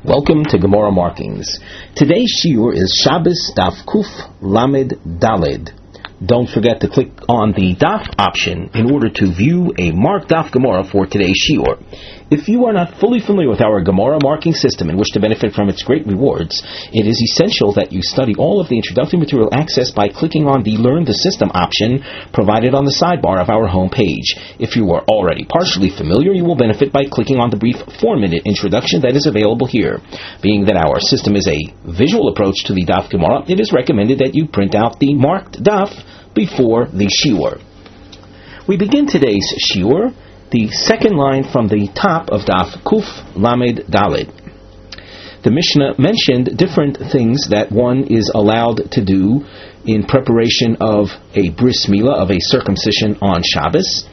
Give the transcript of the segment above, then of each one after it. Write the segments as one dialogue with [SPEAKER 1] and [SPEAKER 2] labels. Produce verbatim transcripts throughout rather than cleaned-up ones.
[SPEAKER 1] Welcome to Gemara Markings. Today's shiur is Shabbos Daf Kuf Lamed Daled. Don't forget to click on the Daf option in order to view a marked Daf Gemara for today's shiur. If you are not fully familiar with our Gemara marking system and wish to benefit from its great rewards, it is essential that you study all of the introductory material accessed by clicking on the Learn the System option provided on the sidebar of our home page. If you are already partially familiar, you will benefit by clicking on the brief four-minute introduction that is available here. Being that our system is a visual approach to the Daf Gemara, it is recommended that you print out the marked Daf before the shiur. We begin today's shiur the second line from the top of Daf Kuf Lamed Daled. The Mishnah mentioned different things that one is allowed to do in preparation of a bris milah, of a circumcision on Shabbos.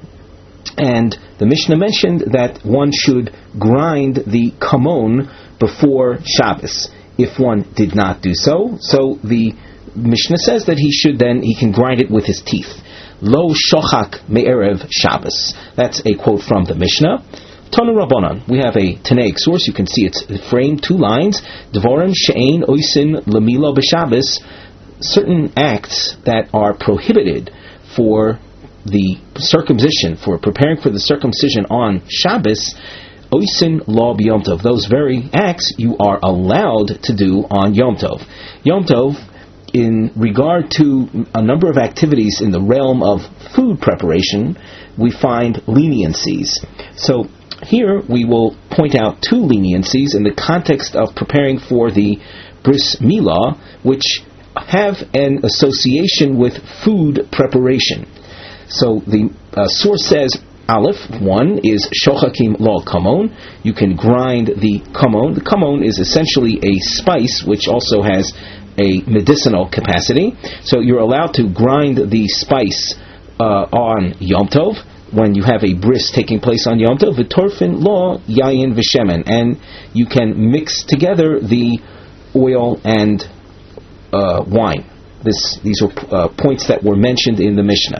[SPEAKER 1] And the Mishnah mentioned that one should grind the kamon before Shabbos. If one did not do so, so the Mishnah says that he should then, he can grind it with his teeth. Lo shochak me'erev Shabbos. That's a quote from the Mishnah. Tanu Rabbanan. We have a Tanaic source. You can see it's framed two lines. Dvorim she'ein oisin lemila b'Shabbos. Certain acts that are prohibited for the circumcision, for preparing for the circumcision on Shabbos, oisin lo b'Yom Tov. Those very acts you are allowed to do on Yom Tov. Yom Tov, in regard to a number of activities in the realm of food preparation, we find leniencies. So here we will point out two leniencies in the context of preparing for the bris milah, which have an association with food preparation. So the uh, source says, Aleph, one is shochakim lo kamon. You can grind the kamon. The kamon is essentially a spice which also has a medicinal capacity. So you're allowed to grind the spice uh, on Yom Tov when you have a bris taking place on Yom Tov. V'torfin lo yayin v'shemen, and you can mix together the oil and uh, wine. This, these are uh, points that were mentioned in the Mishnah.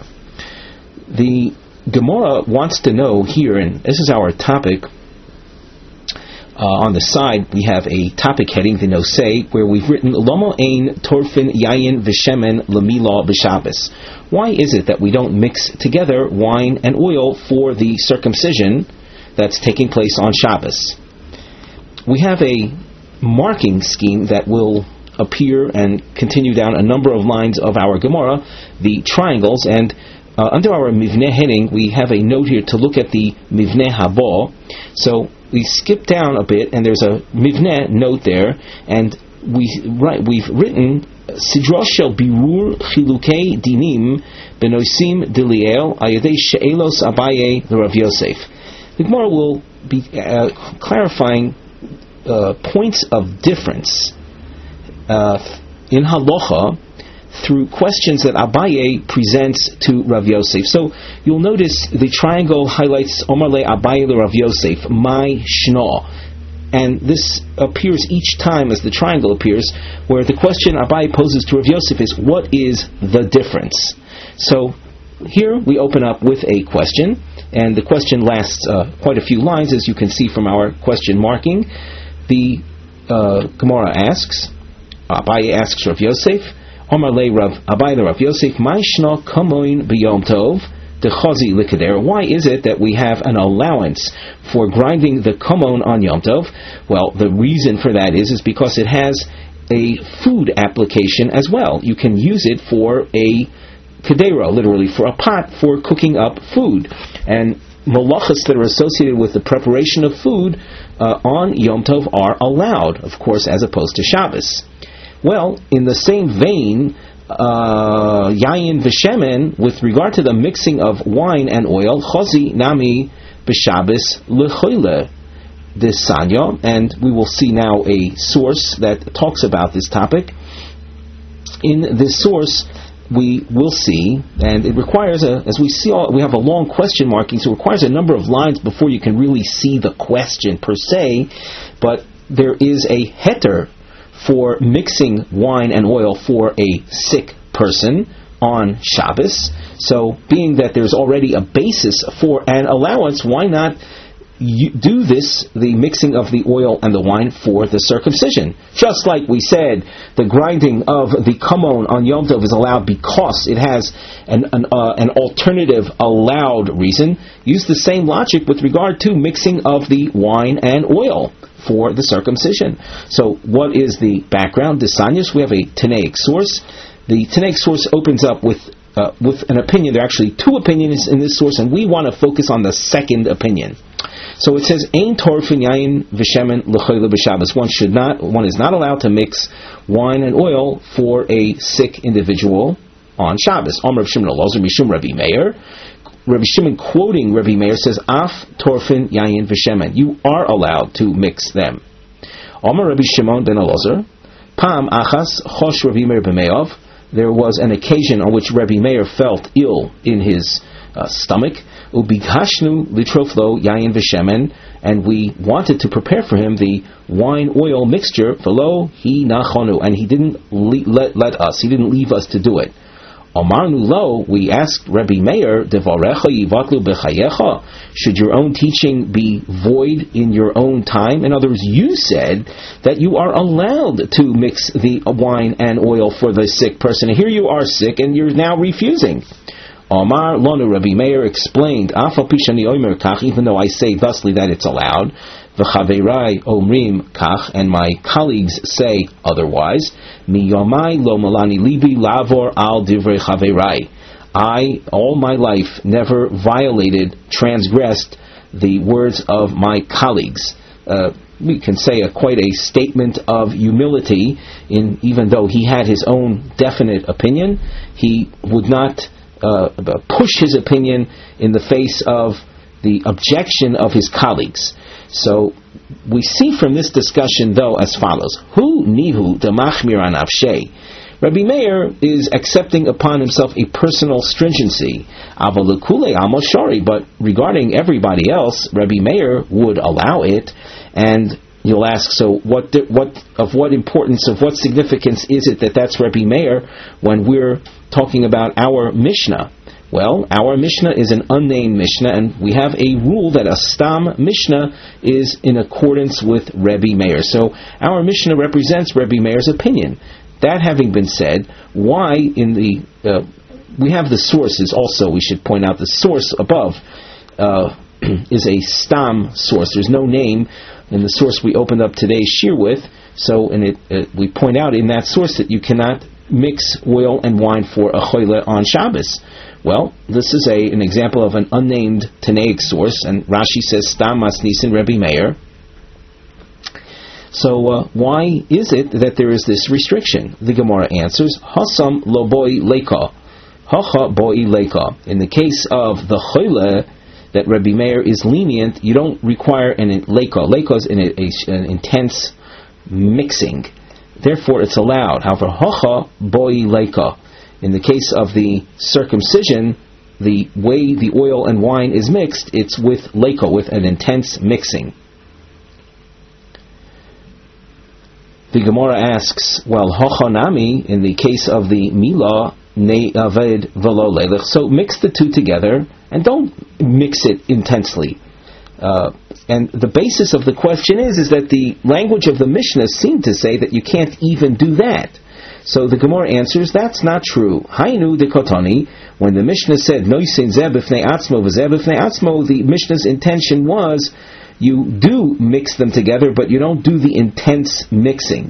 [SPEAKER 1] The Gemara wants to know here, and this is our topic. Uh, on the side, we have a topic heading, the Nosei, where we've written Lomo ein torfin yayin v'shemen lemila b'Shabbos. Why is it that we don't mix together wine and oil for the circumcision that's taking place on Shabbos? We have a marking scheme that will appear and continue down a number of lines of our Gemara, the triangles, and uh, under our Mivneh heading, we have a note here to look at the Mivneh Haba. So we skip down a bit, and there's a Mivneh note there, and we right, we've written Sidra shel birur chilukei dinim benosim diliel ayadei she'elos Abaye l'Rav Yosef. The Gemara will be uh, clarifying uh, points of difference uh, in halacha through questions that Abaye presents to Rav Yosef. So you'll notice the triangle highlights Omar le Abaye le Rav Yosef, my shna. And this appears each time as the triangle appears, where the question Abaye poses to Rav Yosef is, what is the difference? So here we open up with a question, and the question lasts uh, quite a few lines, as you can see from our question marking. The uh, Gemara asks, Abaye asks Rav Yosef, Omar le Rav Abaye le Rav Yosef, my shna kamoin b'Yom Tov dechazi likader. Why is it that we have an allowance for grinding the kamon on Yom Tov? Well, the reason for that is is because it has a food application as well. You can use it for a kedera, literally for a pot for cooking up food, and malachas that are associated with the preparation of food uh, on Yom Tov are allowed, of course, as opposed to Shabbos. Well, in the same vein, uh, yayin v'shemen, with regard to the mixing of wine and oil, chozi nami b'Shabbos lechoyle desanya, and we will see now a source that talks about this topic. In this source, we will see, and it requires a, as we see, all, we have a long question marking, so it requires a number of lines before you can really see the question per se, but there is a heter for mixing wine and oil for a sick person on Shabbos. So being that there's already a basis for an allowance, why not you do this, the mixing of the oil and the wine, for the circumcision. Just like we said, the grinding of the kamon on Yom Tov is allowed because it has an an, uh, an alternative allowed reason. Use the same logic with regard to mixing of the wine and oil for the circumcision. So what is the background? Desanius, we have a Tanaic source. The Tanaic source opens up with uh, with an opinion. There are actually two opinions in this source, and we want to focus on the second opinion. So it says, "Ein torfin yayin v'shemen l'choyle b'Shabbos." One should not, one is not allowed to mix wine and oil for a sick individual on Shabbos. Amar Rav Shimon Elazar mishum Rabbi Meir. Rabbi Shimon, quoting Rabbi Meir, says, "Af torfin yayin v'shemen." You are allowed to mix them. Amar Rabbi Shimon ben Elazar, Pam achas chosh Rabbi Meir b'meyav. There was an occasion on which Rabbi Meir felt ill in his uh, stomach. Ubigashnu litroflo yayin v'shemen, and we wanted to prepare for him the wine oil mixture. V'lo hi nachonu, and he didn't le- let, let us. He didn't leave us to do it. Amarnu lo, we asked Rabbi Meir, devarecha yivatlu b'chayecha. Should your own teaching be void in your own time? In other words, you said that you are allowed to mix the wine and oil for the sick person. Here you are sick, and you're now refusing. Amar Lonu, Rabbi Meir explained, Afal pishani omer kach, even though I say thusly that it's allowed, v'chaverai omrim kach, and my colleagues say otherwise, mi yomai lo malani libi lavor al divrei chaverai. I, all my life, never violated, transgressed the words of my colleagues. Uh, we can say a, quite a statement of humility, in even though he had his own definite opinion, he would not Uh, push his opinion in the face of the objection of his colleagues. So we see from this discussion, though, as follows: Hu nihu demachmir an avshei. Rabbi Meir is accepting upon himself a personal stringency. Avalukule amoshari, but regarding everybody else, Rabbi Meir would allow it. And you'll ask, so what? What of what importance, of what significance is it that that's Rabbi Meir when we're talking about our Mishnah? Well, our Mishnah is an unnamed Mishnah, and we have a rule that a Stam Mishnah is in accordance with Rabbi Meir. So our Mishnah represents Rabbi Meir's opinion. That having been said, why in the uh, we have the sources also. We should point out the source above uh, is a Stam source. There's no name in the source we opened up today's shir with. So in it, uh, we point out in that source that you cannot mix oil and wine for a choyle on Shabbos. Well, this is a an example of an unnamed Tanaic source, and Rashi says Stam Masnisin Rabbi Meir. So uh, why is it that there is this restriction? The Gemara answers, Hasam lo boi leka, hacha boi leka. In the case of the choyle, that Rabbi Meir is lenient, you don't require an leka. Leka is an, a, an intense mixing. Therefore, it's allowed. However, hacha boi leka. In the case of the circumcision, the way the oil and wine is mixed, it's with leka, with an intense mixing. The Gemara asks, well, hacha nami, in the case of the milah, ne aved velo lelich. So mix the two together, and don't mix it intensely. Uh, and the basis of the question is, is that the language of the Mishnah seemed to say that you can't even do that. So the Gemara answers, that's not true. Hainu de kotani, when the Mishnah said, noisin zeh b'fnei atzmo v'zeh b'fnei atzmo, the Mishnah's intention was, you do mix them together, but you don't do the intense mixing.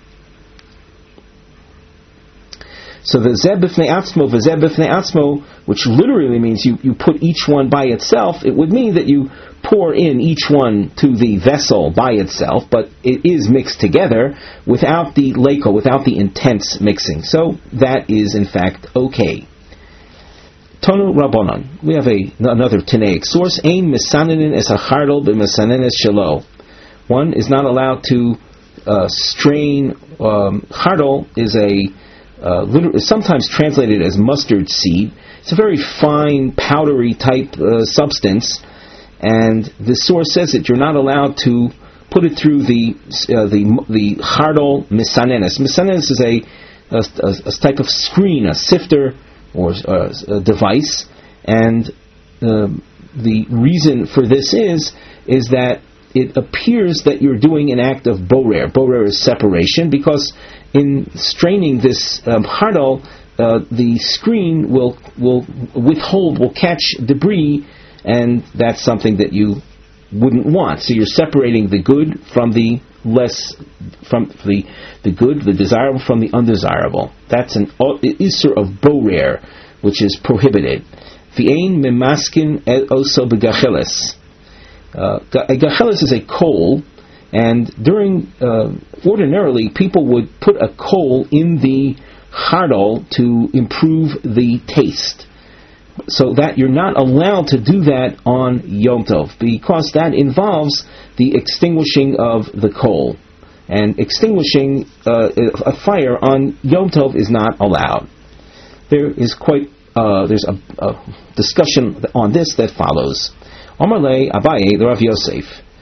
[SPEAKER 1] So the zeh b'fnei atzmo v'zeh b'fnei atzmo, which literally means you, you put each one by itself, it would mean that you pour in each one to the vessel by itself, but it is mixed together without the leko, without the intense mixing. So that is in fact okay. Tonu Rabbanan. We have a, another Tanaic source. Ein misanenin es hachardal b'misanenes shelo. One is not allowed to uh, strain. Um, chardal is a uh, liter- is sometimes translated as mustard seed. It's a very fine, powdery type uh, substance, and the source says that you're not allowed to put it through the uh, the the chardal misanenes. Misanenes is a, a, a type of screen, a sifter or uh, a device, and uh, the reason for this is, is that it appears that you're doing an act of borer. Borer is separation, because in straining this um, hardal, uh, the screen will will withhold, will catch debris, and that's something that you wouldn't want. So you're separating the good from the less, from the the good, the desirable from the undesirable. That's an isur of borer, which is prohibited. V'ein memaskin also begacheles. Uh, a gacheles is a coal, and during uh, ordinarily people would put a coal in the hardal to improve the taste, so that you're not allowed to do that on Yom Tov, because that involves the extinguishing of the coal, and extinguishing uh, a fire on Yom Tov is not allowed. There is quite uh, there's a, a discussion on this that follows. Omar le Abaye, the Rav Yosef.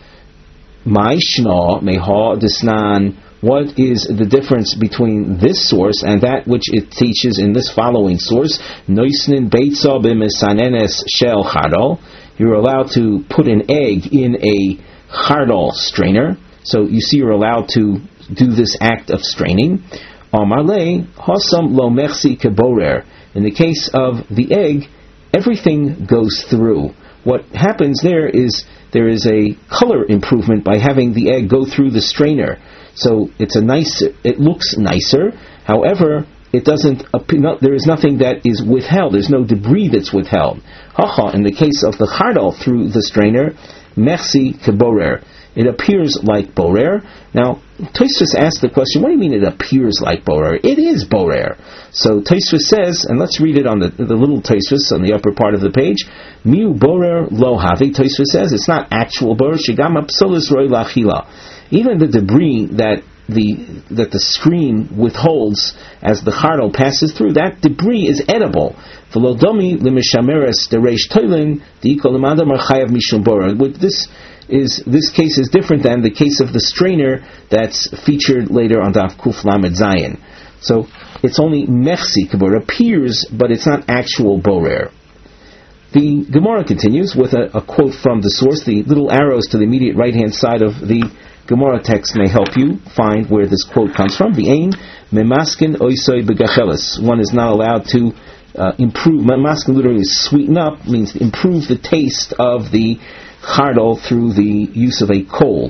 [SPEAKER 1] My shna meha desnan. What is the difference between this source and that which it teaches in this following source? Noisnin beitza b'mesanenes shel chardal. You're allowed to put an egg in a chardal strainer. So you see, you're allowed to do this act of straining. Omar le hasam lo mechsi keborer. In the case of the egg, everything goes through. What happens there is there is a color improvement by having the egg go through the strainer. So it's a nice, it looks nicer. However, it doesn't appear, no, there is nothing that is withheld. There's no debris that's withheld. Haha, in the case of the chardal through the strainer, merci keborer. It appears like borer. Now, Tosfos asked the question, what do you mean it appears like borer? It is borer. So Tosfos says, and let's read it on the, the little Tosfos on the upper part of the page, Miu borer lo havi. Tosfos says, it's not actual borer, shigam apsolis roi lachila. Even the debris that the that the screen withholds as the chardal passes through, that debris is edible. V'lodomi l'mishameres dereish toilin di'ikol l'madam archayav mishum borer. This is this case is different than the case of the strainer that's featured later on Daf Kuf Lamed Zayin. So it's only mechsi kibor, appears, but it's not actual borer. The Gemara continues with a, a quote from the source. The little arrows to the immediate right hand side of the Gemara text may help you find where this quote comes from. The ain memaskin oisoi begacheles. One is not allowed to uh, improve. Memaskin literally is sweeten up, means improve the taste of the chardal through the use of a coal.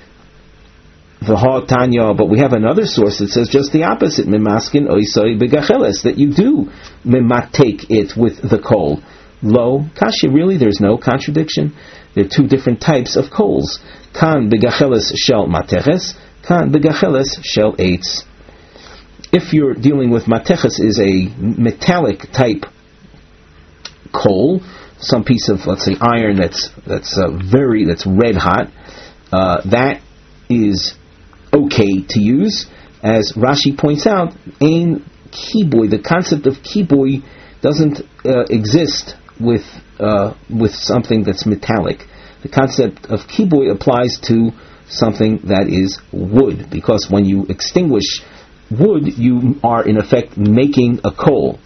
[SPEAKER 1] V'ha Tanya, but we have another source that says just the opposite. Memaskin oisoi begacheles, that you do mematake it with the coal. Lo kashi, really, there's no contradiction. There are two different types of coals. Kan begacheles shel mateches, kan begacheles shel eitz. If you're dealing with mateches, is a metallic type coal, some piece of, let's say, iron that's that's uh, very that's red hot, uh, that is okay to use. As Rashi points out, ein kiboy, the concept of kiboy doesn't uh, exist with uh, with something that's metallic. The concept of kiboy applies to something that is wood, because when you extinguish wood, you are in effect making a coal.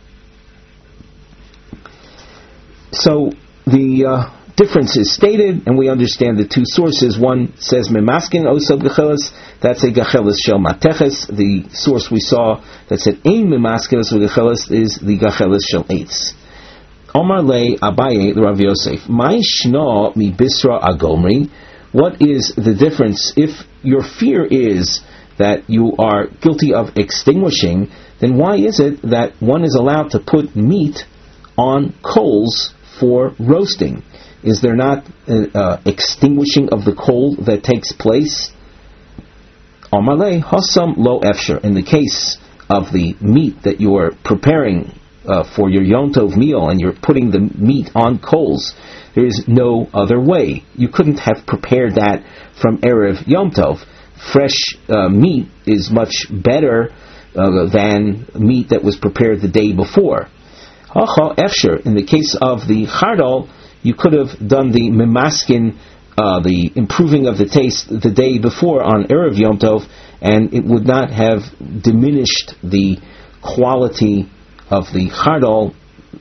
[SPEAKER 1] So the uh, difference is stated, and we understand the two sources. One says memaskin oso gacheles, that's a gacheles shel mateches. The source we saw that said ein memaskin oso gacheles is the gacheles shel eitz. Omar le Abaye, the Rav Yosef. My shna mi bisra agomri. What is the difference? If your fear is that you are guilty of extinguishing, then why is it that one is allowed to put meat on coals for roasting? Is there not uh, uh, extinguishing of the coal that takes place? Omar le hasam lo efsher. In the case of the meat that you are preparing Uh, for your Yom Tov meal, and you're putting the meat on coals, there is no other way. You couldn't have prepared that from Erev Yom Tov. Fresh uh, meat is much better uh, than meat that was prepared the day before. Hacha efsher. In the case of the chardal, you could have done the memaskin, uh, the improving of the taste the day before on Erev Yom Tov, and it would not have diminished the quality of the chardal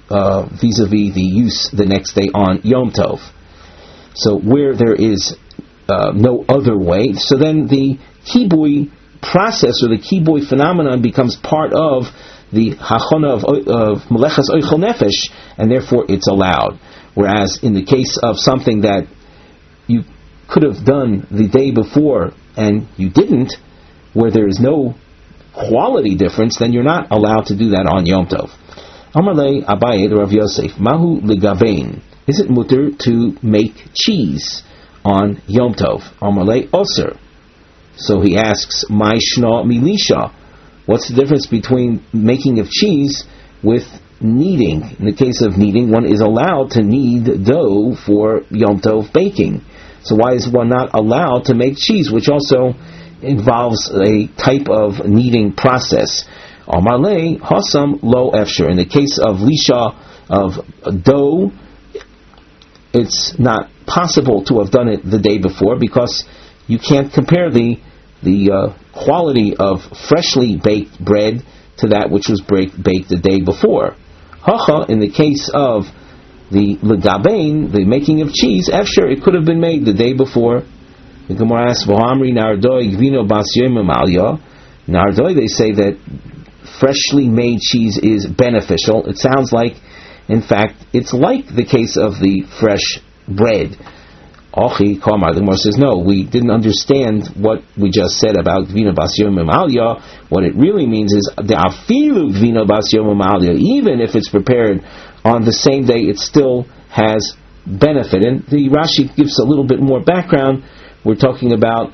[SPEAKER 1] uh, vis-a-vis the use the next day on Yom Tov. So where there is uh, no other way, so then the kibui process or the kibui phenomenon becomes part of the hachona of, of melechas oichel nefesh, and therefore it's allowed. Whereas in the case of something that you could have done the day before and you didn't, where there is no quality difference, then you're not allowed to do that on Yom Tov. Amarle Abaye Rav Yosef, Mahu Ligavein. Is it mutter to make cheese on Yom Tov? Amarle Oser. So he asks, Mai Shna Milisha. What's the difference between making of cheese with kneading? In the case of kneading, one is allowed to knead dough for Yom Tov baking. So why is one not allowed to make cheese, which also involves a type of kneading process? Amarle Hasam Lo Efsher. In the case of lisha of dough, it's not possible to have done it the day before because you can't compare the the uh, quality of freshly baked bread to that which was break, baked the day before. Hacha, in the case of the legabein, the making of cheese, after it could have been made the day before. The Gemara asks, V'hamri nardoi gvino bas yom amalya. Nardoi, they say that freshly made cheese is beneficial. It sounds like, in fact, it's like the case of the fresh bread. Ochi Kamar, the Gemara says, no, we didn't understand what we just said about Gvino Bas Yom Amalya. What it really means is the Afilu Gvino Bas Yom Amalya, even if it's prepared on the same day, it still has benefit. And the Rashi gives a little bit more background. We're talking about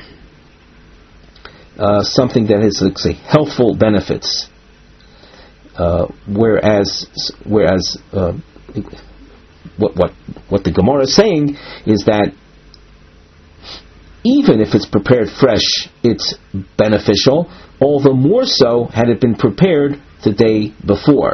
[SPEAKER 1] uh, something that has, let's say, healthful benefits. Uh, whereas, whereas, uh, What, what what the Gemara is saying is that even if it's prepared fresh, it's beneficial, all the more so had it been prepared the day before.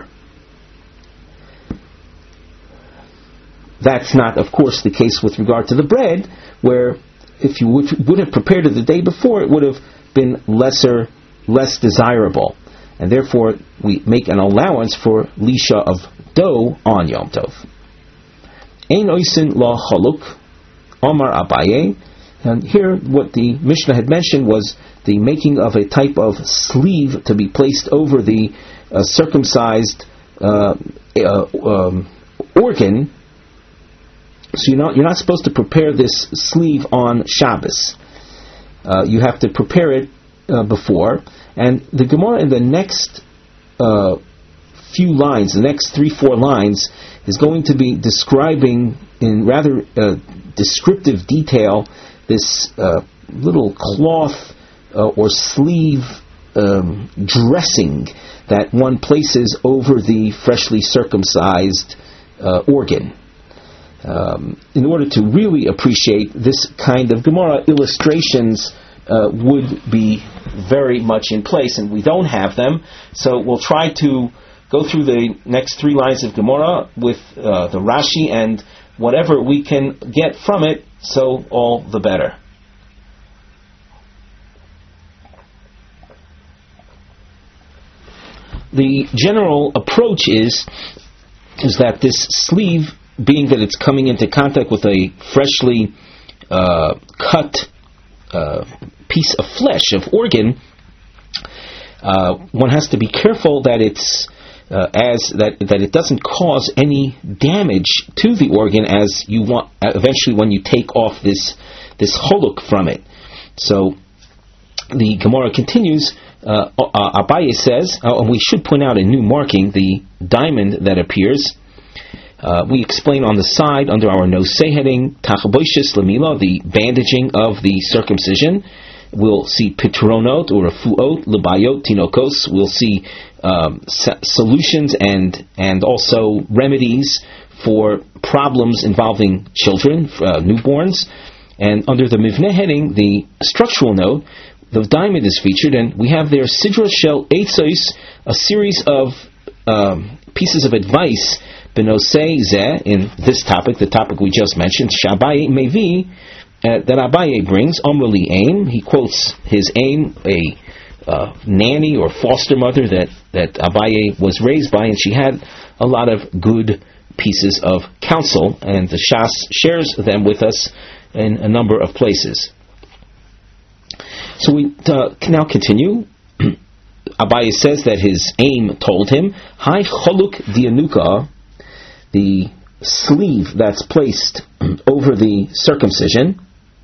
[SPEAKER 1] That's not, of course, the case with regard to the bread, where if you would, would have prepared it the day before, it would have been lesser, less desirable. And therefore, we make an allowance for lisha of dough on Yom Tov. Ein oisin la chaluk, Omar Abaye. And here, what the Mishnah had mentioned was the making of a type of sleeve to be placed over the uh, circumcised uh, uh, um, organ. So you're not you're not supposed to prepare this sleeve on Shabbos. Uh, you have to prepare it uh, before. And the Gemara in the next uh, few lines, the next three four lines, is going to be describing in rather uh, descriptive detail this uh, little cloth uh, or sleeve um, dressing that one places over the freshly circumcised uh, organ. Um, in order to really appreciate this kind of Gemara, illustrations uh, would be very much in place, and we don't have them, so we'll try to go through the next three lines of Gemara with uh, the Rashi, and whatever we can get from it, so all the better. The general approach is, is that this sleeve, being that it's coming into contact with a freshly uh, cut uh, piece of flesh, of organ, uh, one has to be careful that it's Uh, as that that it doesn't cause any damage to the organ as you want eventually when you take off this this choluk from it. So the Gemara continues. Uh, uh, Abaye says, uh, and we should point out a new marking, the diamond that appears. Uh, we explain on the side under our nosei heading tachaboishis lamila, the bandaging of the circumcision. We'll see pitronot or refuot lebayot tinokos. We'll see um, s- solutions and and also remedies for problems involving children, uh, newborns. And under the mivneh heading, the structural note, the diamond is featured, and we have there sidra shel eitzos, a series of um, pieces of advice benosei zeh, in this topic, the topic we just mentioned, shabai mevi. Uh, that Abaye brings, Omrali aim, he quotes his aim, a uh, nanny or foster mother that, that Abaye was raised by, and she had a lot of good pieces of counsel, and the Shas shares them with us in a number of places. So we uh, can now continue. Abaye says that his aim told him, Hai choluk dianuka, the sleeve that's placed over the circumcision,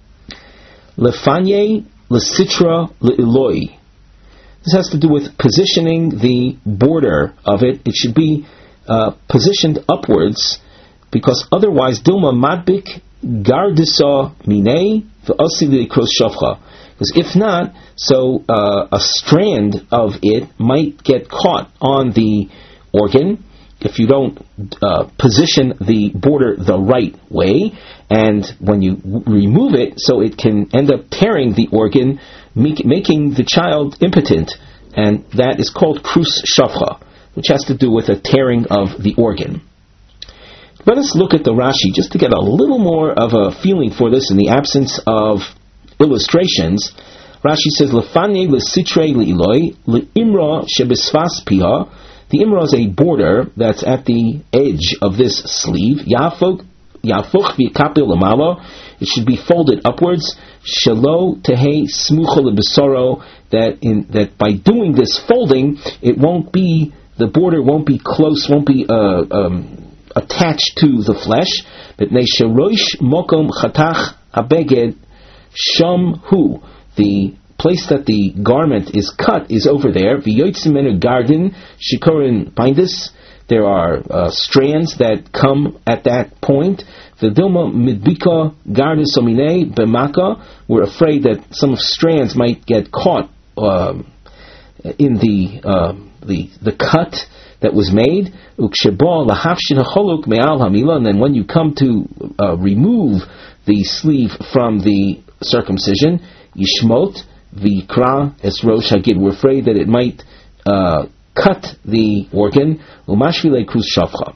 [SPEAKER 1] lefanye lesitra leiloi. This has to do with positioning the border of it. It should be uh, positioned upwards, because otherwise Dilma madbik gardisa minei v'osili kros shavcha. Because if not, so uh, a strand of it might get caught on the organ if you don't uh, position the border the right way, and when you w- remove it, so it can end up tearing the organ, make, making the child impotent, and that is called krus shavcha, which has to do with a tearing of the organ. Let us look at the Rashi just to get a little more of a feeling for this in the absence of illustrations. Rashi says, Lefanye lesitre leiloi leimra shebesfas piha. The imra is a border that's at the edge of this sleeve. Yafuch v'kapil lamala. It should be folded upwards. Shelo tehei smucha lebesoro. That in that by doing this folding, it won't be the border won't be close, won't be uh, um, attached to the flesh. But neisharoish mokom chatach abeged sham hu. The place that the garment is cut is over there. V'yotzimenu garden shikorin bindis. There are uh, strands that come at that point. V'dilma midbika gardis omine b'maka. We're afraid that some strands might get caught uh, in the uh, the the cut that was made. Uksheba lahafshin hacholuk me'al hamila. And then when you come to uh, remove the sleeve from the circumcision, yishmot v'kra es rosh hagid. We're afraid that it might uh, cut the organ. Umashvile krus shavcha.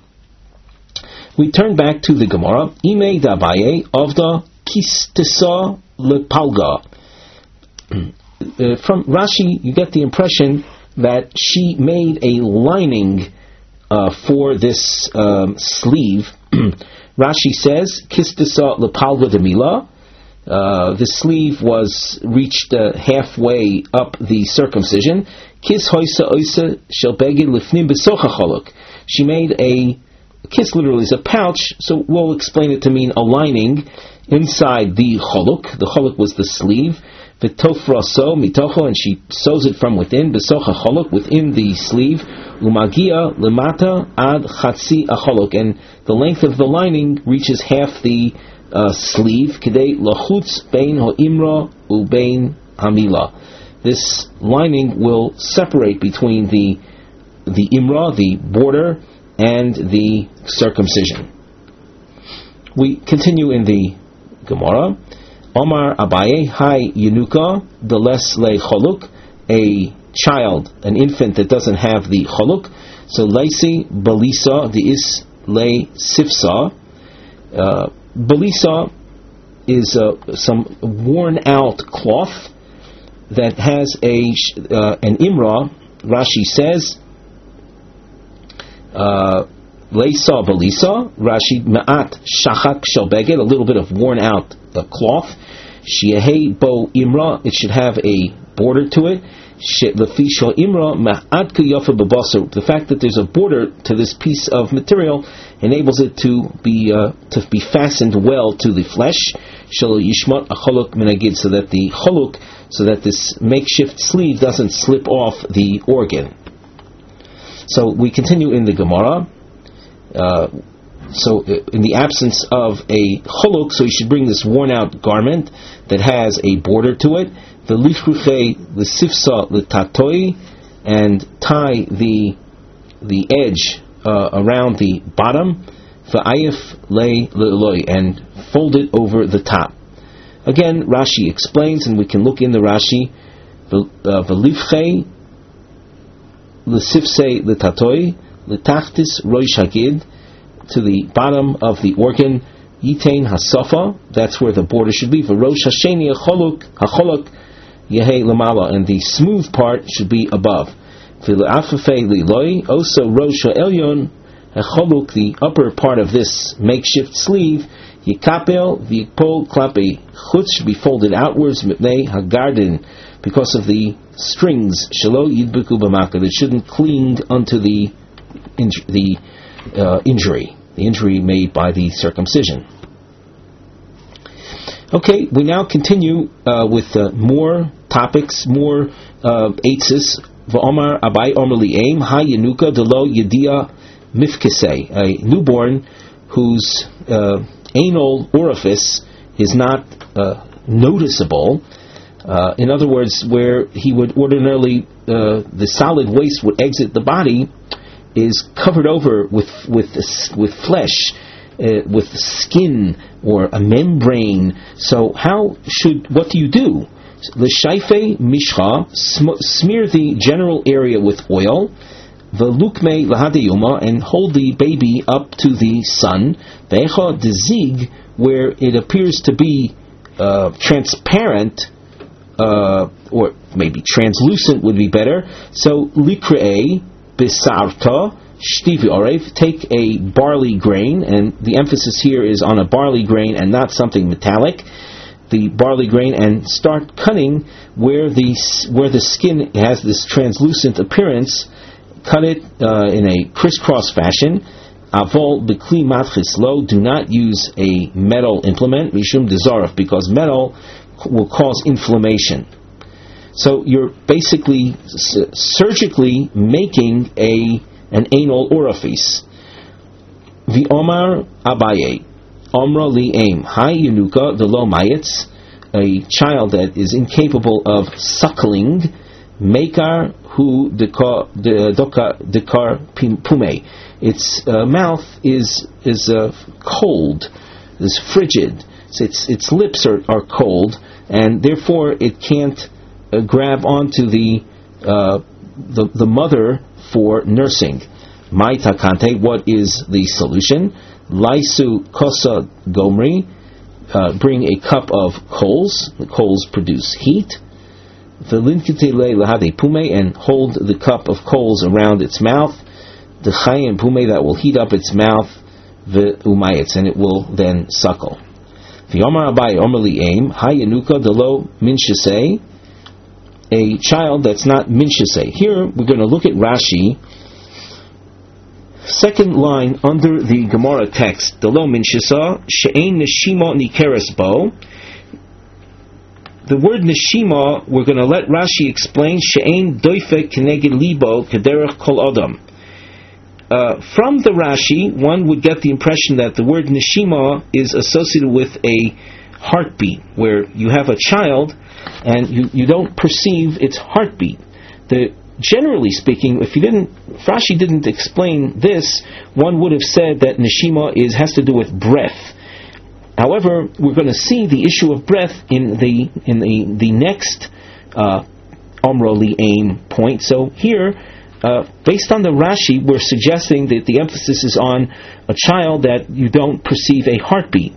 [SPEAKER 1] We turn back to the Gemara. Ime d'Abaye avda kistisa lepalga. From Rashi, you get the impression that she made a lining uh, for this um, sleeve. Rashi says, kistisa lepalga demila. Uh, the sleeve was reached uh, halfway up the circumcision. Kis hoisa oisa shel beged lifnim besocha choluk. She made a kiss, literally is a pouch, so we'll explain it to mean a lining inside the choluk. The choluk was the sleeve. V'tofraso mitocho, and she sews it from within. Besocha choluk, within the sleeve. Umagia lemata ad chatzi acholuk, and the length of the lining reaches half the Uh, sleeve. Kidei lachutz bein ha'imra ubein hamila. This lining will separate between the the imra, the border, and the circumcision. We continue in the Gemara. Omar Abaye Hai Yenuka Deles Le Choluk, a child, an infant that doesn't have the choluk. So Laisi Balisa the is Le Sifsa. Uh, Balisa is uh, some worn out cloth that has a uh, an imra. Rashi says Leisa Balisa. Rashi Ma'at Shachak Shel Beged, a little bit of worn out uh, cloth. Shiehei Bo Imra, it should have a border to it. The fact that there's a border to this piece of material enables it to be uh, to be fastened well to the flesh. So that the choluk, so that this makeshift sleeve doesn't slip off the organ. So we continue in the Gemara. Uh, so in the absence of a choluk, so you should bring this worn out garment that has a border to it. The lifruche, the sifsa, the tatoi, and tie the the edge uh, around the bottom. V'ayif le le'loi, and fold it over the top. Again, Rashi explains, and we can look in the Rashi. V'lifche l'sifse l'tatoi l'tachtis roish hagid, to the bottom of the organ. Yitain hasafa, that's where the border should be. V'rosh hasheni hacholuk hacholuk Yehei lamala, and the smooth part should be above. V'le'afafei liloi, also rosh ha'elyon, hecholuk, the upper part of this makeshift sleeve, yikapel v'yikpol klape chutz, should be folded outwards, mipnei hagarden, because of the strings, shelo yidbeku b'makad, it shouldn't cling unto the inj- the uh, injury, the injury made by the circumcision. Okay, we now continue uh, with uh, more topics, more uh, eitzes. V'omar abai omer li'em ha yenuka delo yedia mifkesei, a newborn whose uh, anal orifice is not uh, noticeable. Uh, in other words, where he would ordinarily, uh, the solid waste would exit the body, is covered over with with with flesh, uh, with skin or a membrane. So how should, what do you do? L'shaife mishcha, smear the general area with oil. V'lukme lahadeyuma, and hold the baby up to the sun. Ve'echa dezig, where it appears to be uh, transparent, uh, or maybe translucent would be better. So likrei bisarta shtivi orev, take a barley grain, and the emphasis here is on a barley grain and not something metallic. The barley grain, and start cutting where the where the skin has this translucent appearance. Cut it uh, in a crisscross fashion. Avol b'kli matchis lo, do not use a metal implement, mishum dezaref, because metal will cause inflammation. So you're basically s- surgically making a an anal orifice. V'omar abaye omra li'em hai yenuka v'lo mayetz, a child that is incapable of suckling, mekar hu dekar dekar pume, its uh, mouth is is uh, cold, is frigid. So its its lips are, are cold, and therefore it can't uh, grab onto the uh, the the mother for nursing. Mai takante, what is the solution? Laisu kosa gomri, uh, bring a cup of coals. The coals produce heat. V'linkite le lahade pume, and hold the cup of coals around its mouth. The chayim pume, that will heat up its mouth. V'umayetz, and it will then suckle. V'yomar abai omer li'em hayenuka delo minshasei, a child that's not minshasei. Here we're going to look at Rashi. Second line under the Gemara text, delo minshasa she'ein neshima nikeres bo. The word neshima, we're going to let Rashi explain, she'ein doifek keneged libo kederech kol adam. Uh, from the Rashi, one would get the impression that the word neshima is associated with a heartbeat, where you have a child and you, you don't perceive its heartbeat. The Generally speaking, if you didn't, if Rashi didn't explain this, one would have said that neshima is has to do with breath. However, we're going to see the issue of breath in the in the the next uh, Omro Li'em point. So here, uh, based on the Rashi, we're suggesting that the emphasis is on a child that you don't perceive a heartbeat.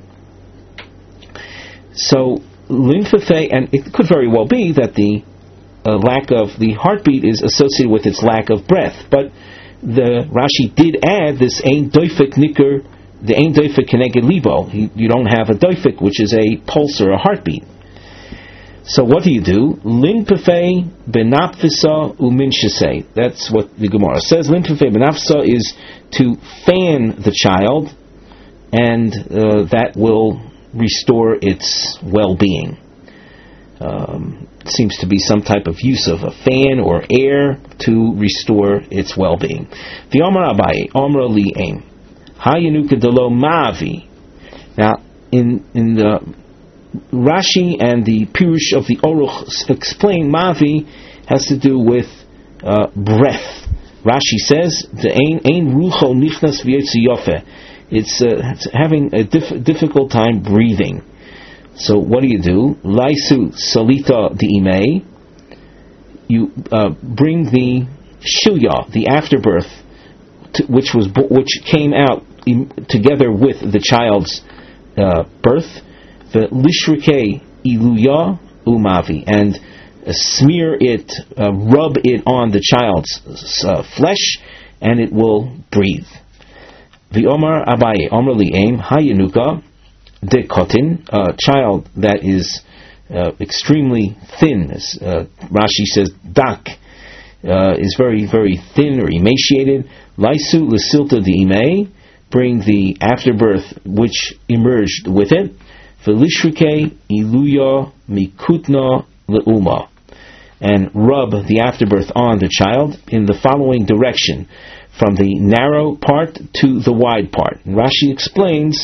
[SPEAKER 1] So lymphofe, and it could very well be that the uh, lack of the heartbeat is associated with its lack of breath. But the Rashi did add this ein doifek nikr, the ein doifek keneged libo. You don't have a doifek, which is a pulse or a heartbeat. So what do you do? Linpefei benapfisa uminshasei. That's what the Gemara says. Linpefei benapfisa is to fan the child, and uh, that will restore its well-being. Um, seems to be some type of use of a fan or air to restore its well-being. The Omar Abaye, Omra Li'em, Hayanuka Delo Mavi. Now, in in the Rashi and the Pirush of the Oruch explain Mavi has to do with uh, breath. Rashi says, the ein ein rucho nichnas v'yotzi yofe. It's, uh, it's having a diff- difficult time breathing. So what do you do? Laisu salita di'imei. You uh, bring the shilya, the afterbirth, to, which was which came out in, together with the child's uh, birth. The lishrike iluya umavi, and uh, smear it, uh, rub it on the child's uh, flesh, and it will breathe. The Omar Abaye, Omar Li'aim, Hayanuka, de Kotin, a child that is uh, extremely thin, as uh, Rashi says, dak, uh, is very, very thin or emaciated. Laisu Lesilta di Imei, bring the afterbirth which emerged with it. Velishrike Iluya Mikutna Leuma, and rub the afterbirth on the child in the following direction, from the narrow part to the wide part. And Rashi explains,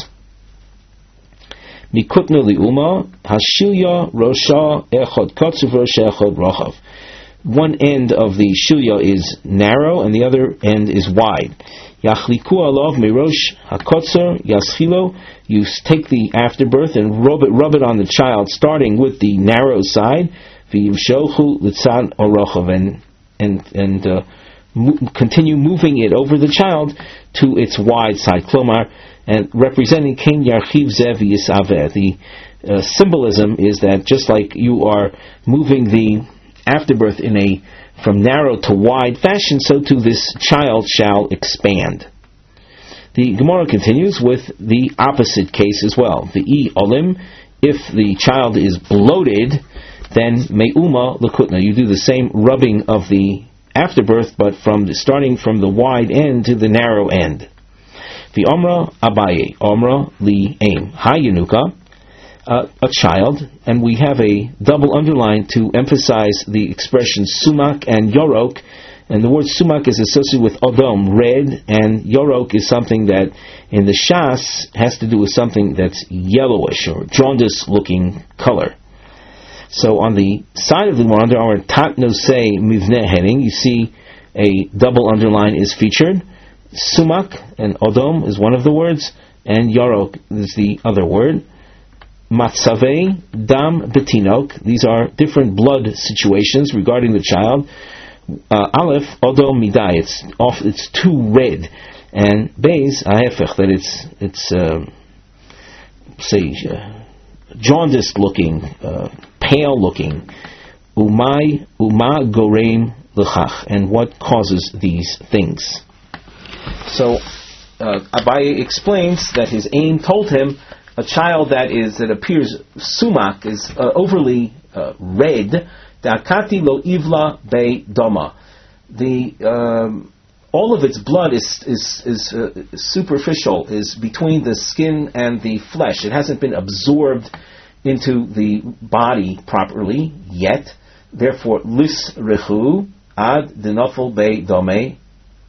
[SPEAKER 1] Mikutna Leuma, Hashilya Rosha Echod Kotsuv Rosha Echod Rochav. One end of the shilya is narrow and the other end is wide. Yachliku alav mirosh hakotzer yaschilo. You take the afterbirth and rub it, rub it on the child, starting with the narrow side. V'yimshochu litzad orochav, and and and uh, mo- continue moving it over the child to its wide side. Klomar, and representing Kain Yarchiv Zev Yisaveh. The uh, symbolism is that just like you are moving the afterbirth in a from narrow to wide fashion, so too this child shall expand. The Gemara continues with the opposite case as well. The e olim, if the child is bloated, then me'uma lekutna. You do the same rubbing of the afterbirth, but from the, starting from the wide end to the narrow end. The Omra Abaye, Omra li aim, Hayanuka, uh, a child, and we have a double underline to emphasize the expression sumak and yorok, and the word sumak is associated with odom, red, and yorok is something that in the shas has to do with something that's yellowish or jaundice-looking color. So on the side of the one under our tat nosei mivneh heading, you see a double underline is featured. Sumak and odom is one of the words, and yarok is the other word. Matzavei dam betinok. These are different blood situations regarding the child. Uh, Aleph odom midai. It's off. It's too red, and beis ahefech, that it's it's uh, say uh, jaundiced looking, uh, pale looking. Umay uma goreim l'chach, and what causes these things? So uh, Abaye explains that his aim told him a child that is that appears sumak is uh, overly uh, red. Dakati lo ivla be doma. The um, all of its blood is is is uh, superficial, is between the skin and the flesh. It hasn't been absorbed into the body properly yet. Therefore, lis rechu ad denofel be dome.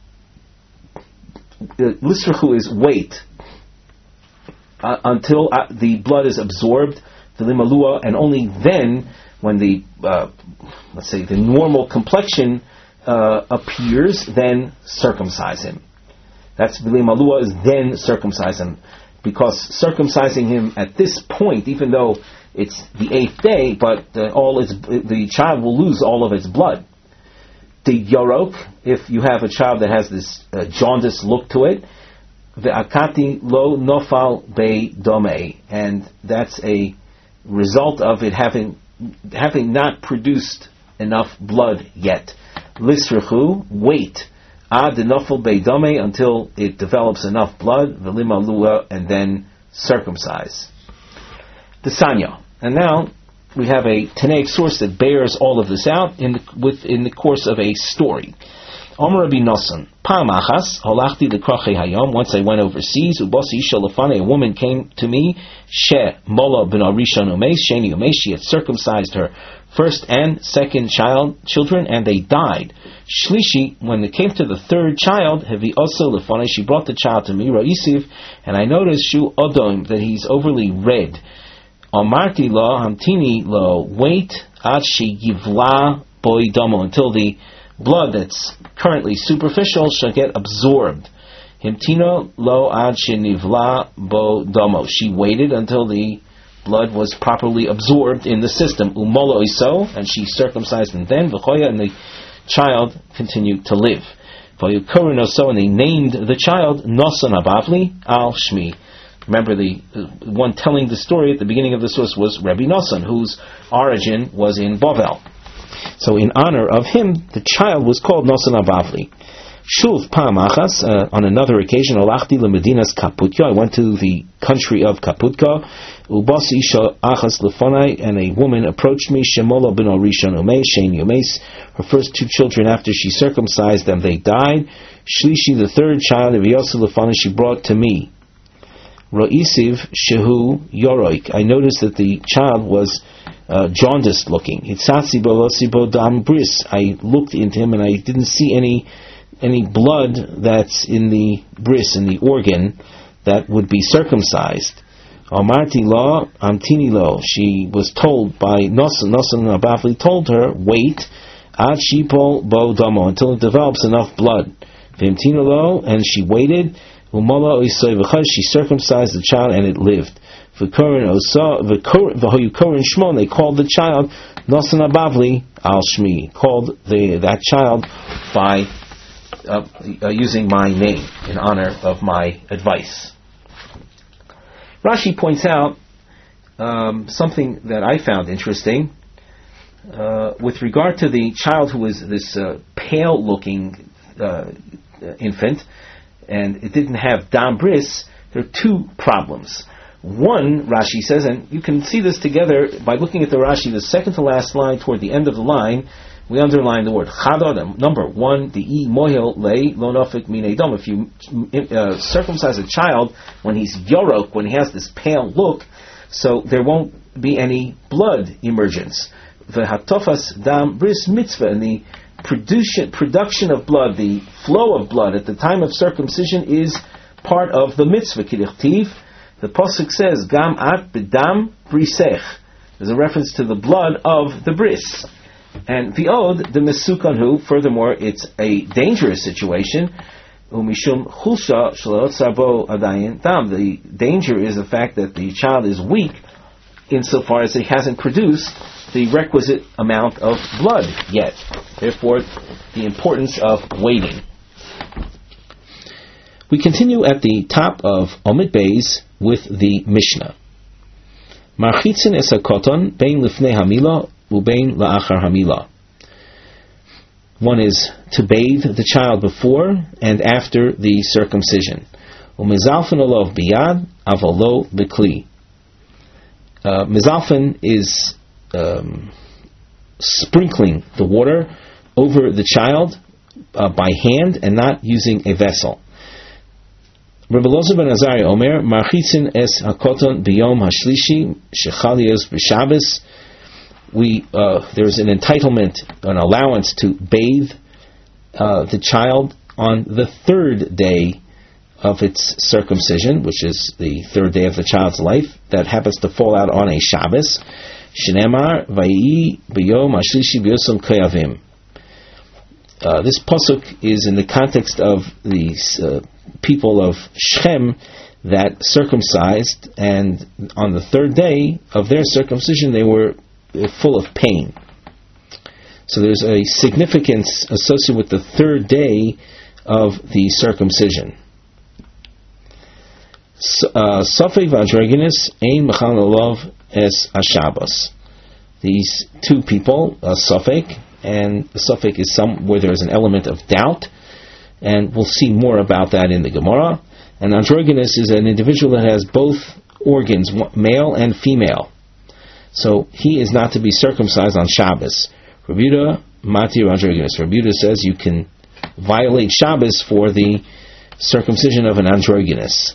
[SPEAKER 1] Lisrachu is wait uh, until uh, the blood is absorbed, the limalua, and only then, when the uh, let's say the normal complexion uh, appears, then circumcise him. That's limalua, is then circumcise him, because circumcising him at this point, even though it's the eighth day, but uh, all its the child will lose all of its blood. The yorok, if you have a child that has this uh, jaundice look to it, the akati lo nofal be dome, and that's a result of it having having not produced enough blood yet. Lisrachu, wait ad nofal be dome, until it develops enough blood, velima lua, and then circumcise. The sanya, and now we have a Tanaic source that bears all of this out in the, with, in the course of a story. Omer Rabbi Nosson, Pam achas, holachti lekrachei hayom, once I went overseas, ubosi isha lefane, a woman came to me, she mola ben arishon umeis, sheni umeis, she had circumcised her first and second child, children, and they died. Shlishi, when it came to the third child, hevi also lefane, she brought the child to me, ra'isiv, and I noticed shu odom, that he's overly red. Amarti lo, hamtini lo, wait ad she yivla boi domo, until the blood that's currently superficial shall get absorbed. Himtino lo ad she nivla bo domo. She waited until the blood was properly absorbed in the system. Umolo iso, and she circumcised him then. V'choya, and the child continued to live. V'yukorin oso, and they named the child Noson Abavli al Shmi. Remember, the uh, one telling the story at the beginning of the source was Rabbi Nosson, whose origin was in Bovel. So in honor of him, the child was called Nosan Abavli. Shuv Pam Achas, uh, on another occasion, Olachti LeMedinas Kaputko, I went to the country of Kaputko, Ubas Isha Achas Lefonai, and a woman approached me, Shemola ben Orishon Umei, Shein Yumeis, her first two children after she circumcised them, they died. Shlishi, the third child of Yosu Lefonai, she brought to me. Ro'isiv Shehu Yoroik, I noticed that the child was uh, jaundiced looking. Hitzatzi Bolosibo Dam Bris, I looked into him and I didn't see any any blood that's in the bris, in the organ, that would be circumcised. Amarti lo, amtini lo, she was told by Nosan, Nosan Abavli told her, wait, ad shipol bo damo, until it develops enough blood. Vimtino lo, and she waited, umola oisoy v'chad, she circumcised the child and it lived. V'korin osa, v'hoyu korin shmon, they called the child Nosan Abavli al shmi, called the, that child by Uh, uh, using my name in honor of my advice. Rashi points out um, something that I found interesting uh, with regard to the child who was this uh, pale-looking uh, infant, and it didn't have dam bris. There are two problems. One, Rashi says, and you can see this together by looking at the Rashi, the second to last line toward the end of the line. We underline the word chada, number one, the e mohil lei lo nofik min edom. If you uh, circumcise a child when he's yorok, when he has this pale look, so there won't be any blood emergence. The hatofas dam bris mitzvah, and the production production of blood, the flow of blood at the time of circumcision is part of the mitzvah. Kidechtiv, the pasuk says gam at b'dam brisech. There's a reference to the blood of the bris. And v'od, the mesukanhu, furthermore, it's a dangerous situation. Umishum chulsha shalot sabo adayin dam. The danger is the fact that the child is weak insofar as he hasn't produced the requisite amount of blood yet. Therefore, the importance of waiting. We continue at the top of Omid Beis with the Mishnah. Marchitzin es hakoton bein lifnei hamila ubein la'achar hamila. One is to bathe the child before and after the circumcision. Umizalfen olov biyad avolo b'kli. Uh, Mizalfen is um, sprinkling the water over the child uh, by hand and not using a vessel. Rabbi Elazar ben Azariah Omer, Marchitzin es hakoton biyom hashlishi shechalios b'Shabbos. We uh, there's an entitlement, an allowance to bathe uh, the child on the third day of its circumcision, which is the third day of the child's life, that happens to fall out on a Shabbos. Shneimar vayi biyom hashlishi b'yosam koyavim. Uh, this pasuk is in the context of the uh, people of Shechem that circumcised, and on the third day of their circumcision they were full of pain. So there's a significance associated with the third day of the circumcision. Sofek v'androgynous ein mechal olav es hashabbos. These two people, uh, Sofek, and Sofek is some where there is an element of doubt, and we'll see more about that in the Gemara. And androgynous is an individual that has both organs, male and female. So he is not to be circumcised on Shabbos. Rabbi Yehuda Matir androgynous. Rabbi Yehuda says you can violate Shabbos for the circumcision of an androgynous.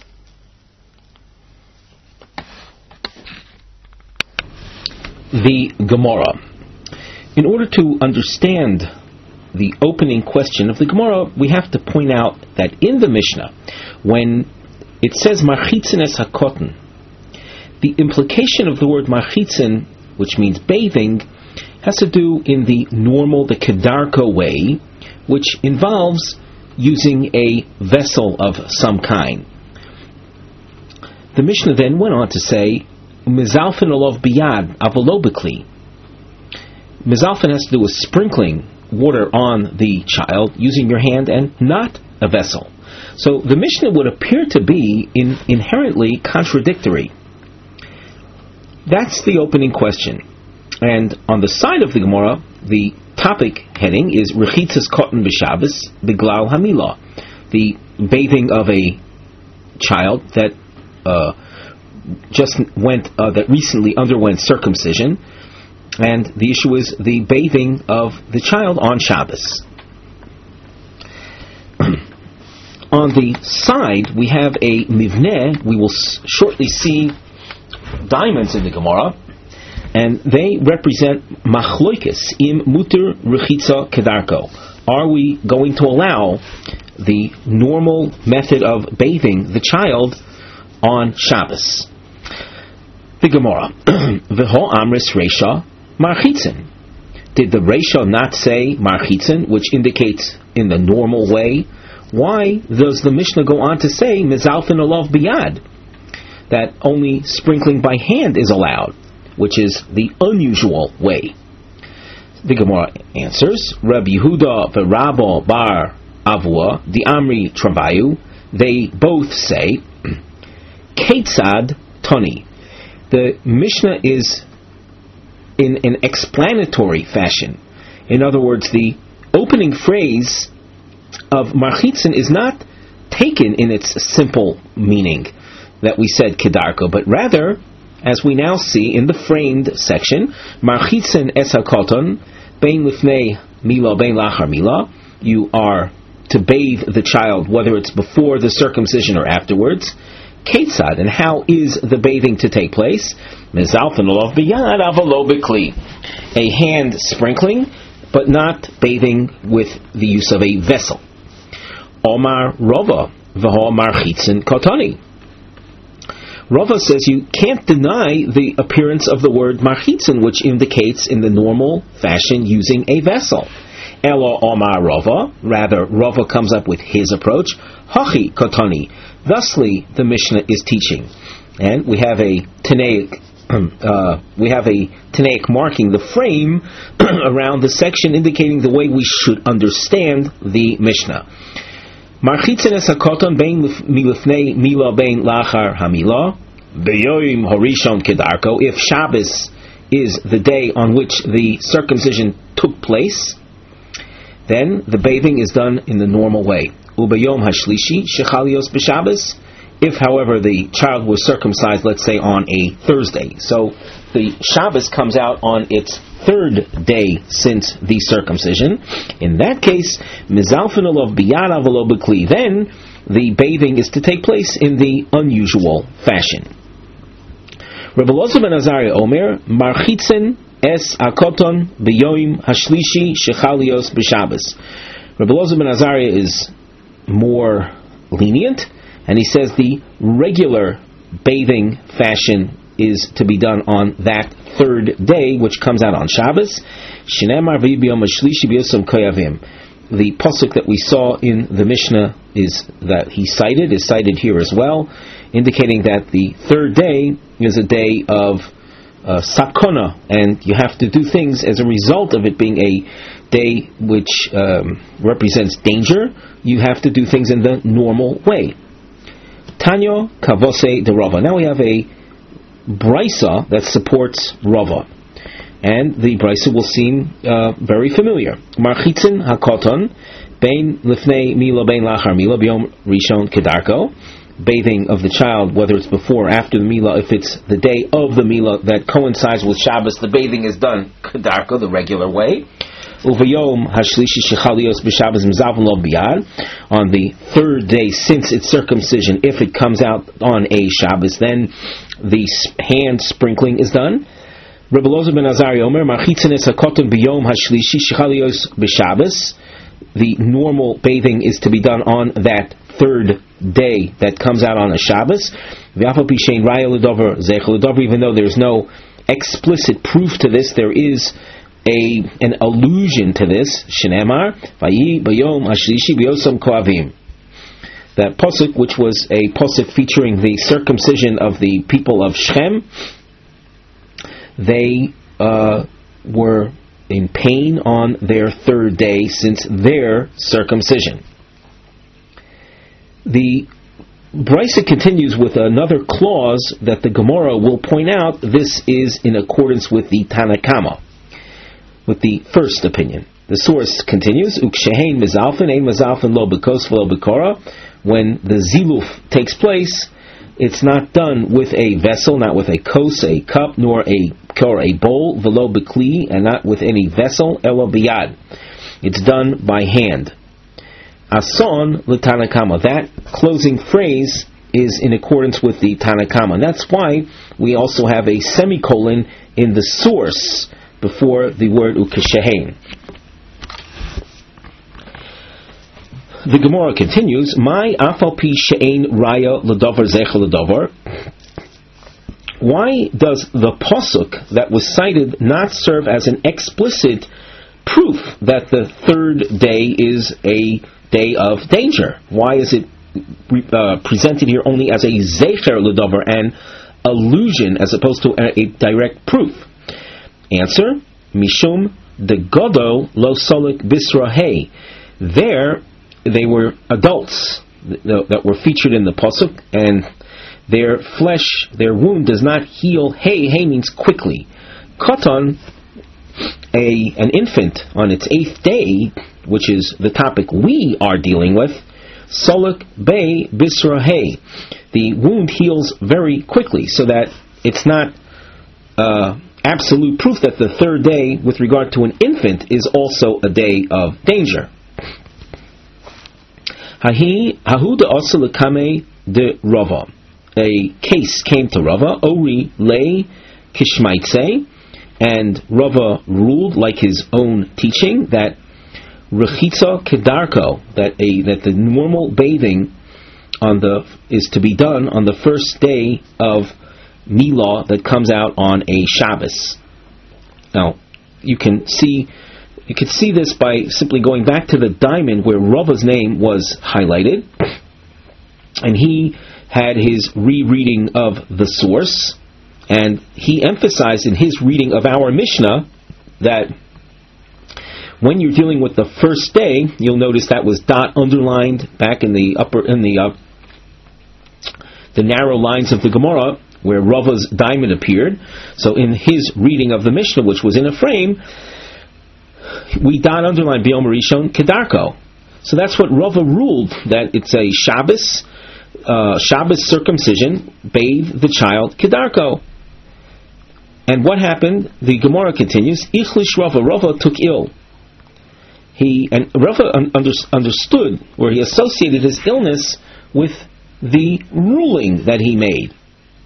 [SPEAKER 1] The Gemara. In order to understand the opening question of the Gemara, we have to point out that in the Mishnah, when it says marchitzin es hakoton, the implication of the word marchitzin, which means bathing, has to do in the normal, the kedarka way, which involves using a vessel of some kind. The Mishnah then went on to say, mizalfen olov biyad avolo b'kli. Mizalfen has to do with sprinkling water on the child using your hand and not a vessel. So the Mishnah would appear to be in, inherently contradictory. That's the opening question. And on the side of the Gemara, the topic heading is Rechitzas Kotten B'Shabbos B'Glal Hamila, the bathing of a child that uh, just went, uh, that recently underwent circumcision, and the issue is the bathing of the child on Shabbos. On the side, we have a mivneh. We will s- shortly see diamonds in the Gemara, and they represent machloikis im muter rechitza kedarko. Are we going to allow the normal method of bathing the child on Shabbos? The Gemara, v'ho amris reisha marchitzen. Did the reisha not say marchitzen, which indicates in the normal way? Why does the Mishnah go on to say mizalfin olav biyad, that only sprinkling by hand is allowed, which is the unusual way? The Gemara answers, Rabbi Yehuda v'Rabba bar Avua, the Amri Trabayu, they both say, Ketzad Toni. The Mishnah is in an explanatory fashion. In other words, the opening phrase of Marchitzen is not taken in its simple meaning that we said Kedarko, but rather, as we now see in the framed section, Marchitzen es hakoton, bein lifnei mila, bein lachar mila, you are to bathe the child, whether it's before the circumcision or afterwards. Ketzad, and how is the bathing to take place? Mizalfin olav biyad avalo b'kli, a hand sprinkling, but not bathing with the use of a vessel. Omar Rava v'ho marchitzen kotoni. Rava says you can't deny the appearance of the word marchitzen, which indicates in the normal fashion using a vessel. Elo Omar Rava, rather Rava comes up with his approach. Hachi kotoni. Thusly, the Mishnah is teaching, and we have a Tanaic, uh, we have a Tanaic marking the frame around the section, indicating the way we should understand the Mishnah. Marchitzen es hakoton bein milifnei mila bein lachar hamila beyoim horishon kedarko. If Shabbos is the day on which the circumcision took place, then the bathing is done in the normal way. Ubayom hashlishi shechalios b'Shabbos. If, however, the child was circumcised, let's say on a Thursday, so the Shabbos comes out on its third day since the circumcision, in that case, mizalfin olav biyad avalo b'kli, then the bathing is to take place in the unusual fashion. Rabbi Elazar ben Azariah Omer, marchitzen es akoton biyoim hashlishi shechalios b'Shabbos. Rabbi Elazar ben Azariah is more lenient, and he says the regular bathing fashion is to be done on that third day, which comes out on Shabbos. The pasuk that we saw in the Mishnah is that he cited is cited here as well, indicating that the third day is a day of uh, sakona, and you have to do things as a result of it being a day which um, represents danger. You have to do things in the normal way. Tanyo kavose de Rava. Now we have a brisa that supports Rava, and the brisa will seem uh, very familiar. Marchitzen hakoton bein lifnei mila bein lachar mila biyom rishon kedarko. Bathing of the child, whether it's before or after the mila. If it's the day of the mila that coincides with Shabbos, the bathing is done kedarko, the regular way. Uvayom hashlishi shechalios b'Shabbos mizalfin olav biyad. On the third day since its circumcision, if it comes out on a Shabbos, then the hand sprinkling is done. Rabbi Elazar ben Azariah Omer, marchitzen es hakoton biyom hashlishi shechalios b'Shabbos. The normal bathing is to be done on that third day that comes out on a Shabbos. V'afal pi shein raya l'dover zeichel l'dover. Even though there's no explicit proof to this, there is A, an allusion to this, Shneimar, Vayi Bayom Hashlishi B'Yosam Koavim. That pasuk, which was a pasuk featuring the circumcision of the people of Shechem, they uh, were in pain on their third day since their circumcision. The Brisa continues with another clause that the Gemara will point out. This is in accordance with the Tanakama, with the first opinion. The source continues, Ukshehein mizalfin, ein mizalfin lo bekos v'lo bekora. When the ziluf takes place, it's not done with a vessel, not with a kos, a cup, nor a or a bowl, v'lo bekli, and not with any vessel, elo biyad. It's done by hand. Ason l'tanakama. That closing phrase is in accordance with the Tanakama. And that's why we also have a semicolon in the source before the word ukeshehein. The Gemara continues, My afal pi she'ein raya l'davar zecha l'davar. Why does the pasuk that was cited not serve as an explicit proof that the third day is a day of danger? Why is it uh, presented here only as a zecher l'davar, an allusion as opposed to a, a direct proof? Answer, Mishum de Godo lo solik bisrahei. There, they were adults that were featured in the pasuk, and their flesh, their wound does not heal. Hey, hey means quickly. Katan, a an infant on its eighth day, which is the topic we are dealing with, solik bei bisrahei. The wound heals very quickly, so that it's not uh, absolute proof that the third day, with regard to an infant, is also a day of danger. Hahi hahu de osalakame de Rava. A case came to Rava, Ori lay kishmaitse, and Rava ruled like his own teaching that rechitza kedarko, that a that the normal bathing on the is to be done on the first day of Milah that comes out on a Shabbos. Now, you can see you can see this by simply going back to the diamond where Rava's name was highlighted, and he had his rereading of the source, and he emphasized in his reading of our Mishnah that when you're dealing with the first day, you'll notice that was dot underlined back in the upper in the uh, the narrow lines of the Gemara where Rava's diamond appeared. So in his reading of the Mishnah, which was in a frame, we dot underline B'yom Rishon Kedarko. So that's what Rava ruled, that it's a Shabbos, uh, Shabbos circumcision, bathe the child Kedarko. And what happened? The Gemara continues, Ichlish Rava, Rava took ill. He, and Rava un- under, understood, or he associated his illness with the ruling that he made.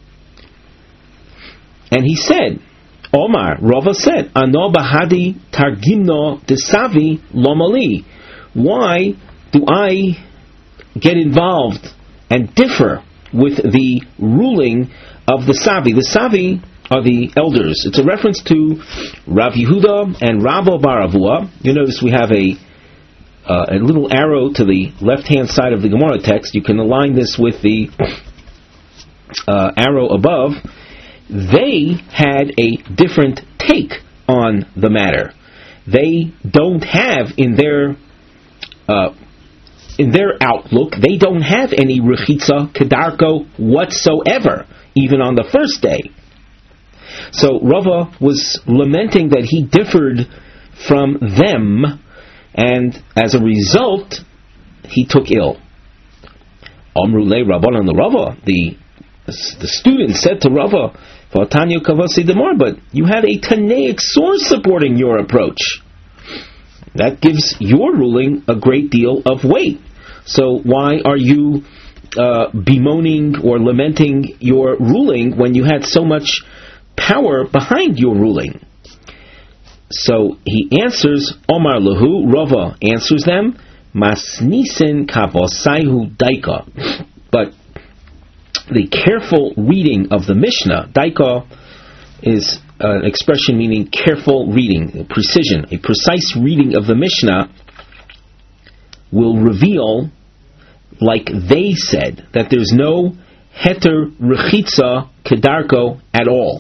[SPEAKER 1] And he said, Omar, Rava said, Ano bahadi targimno desavi lomali. Why do I get involved and differ with the ruling of the Savi? The Savi are the elders. It's a reference to Rav Yehuda and Rabba Baravua. You notice we have a uh, a little arrow to the left-hand side of the Gemara text. You can align this with the uh, arrow above. They had a different take on the matter. They don't have in their uh, in their outlook, they don't have any rechitza kedarko whatsoever, even on the first day. So Rava was lamenting that he differed from them, and as a result, he took ill. Amrulei Rabbanan the Rava, the the student said to Rava, but you have a Tanaic source supporting your approach. That gives your ruling a great deal of weight. So why are you uh, bemoaning or lamenting your ruling when you had so much power behind your ruling? So he answers, Omar Lahu, Rava answers them, Masnisen kavosaihu daika. But the careful reading of the Mishnah, daika is an expression meaning careful reading, precision. A precise reading of the Mishnah will reveal, like they said, that there's no heter rechitza kedarko at all.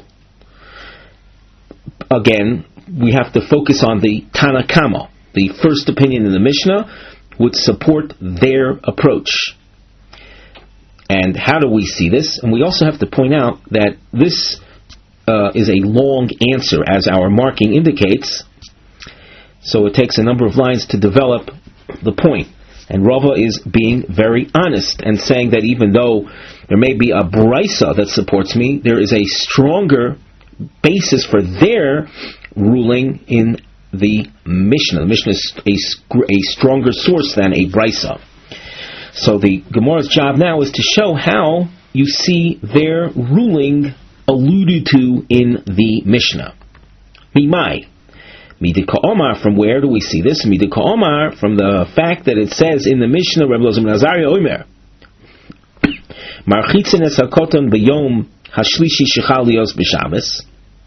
[SPEAKER 1] Again, we have to focus on the Tanakama. The first opinion in the Mishnah would support their approach. And how do we see this? And we also have to point out that this uh, is a long answer, as our marking indicates. So it takes a number of lines to develop the point. And Rava is being very honest and saying that even though there may be a brisa that supports me, there is a stronger basis for their ruling in the Mishnah. The Mishnah is a, a stronger source than a brisa. So the Gemara's job now is to show how you see their ruling alluded to in the Mishnah. Mimai. Midika Omar, from where do we see this? Midika Omar, from the fact that it says in the Mishnah, Rebbe Elazar ben Azariah Omer, Marchitzin es hakoton b'yom hashlishi shechal lios b'Shabbos.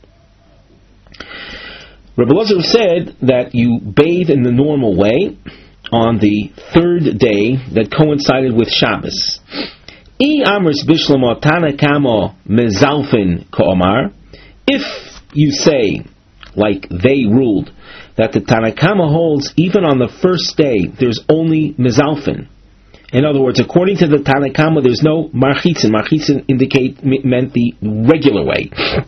[SPEAKER 1] Rebbe Elazar said that you bathe in the normal way on the third day that coincided with Shabbos. I amris bishlomo tanakamo mezalfin ka'omar. If you say, like they ruled, that the Tanakama holds even on the first day there's only mezalfin. In other words, according to the Tanakama, there's no marchitzin. Marchitzin indicate meant the regular way.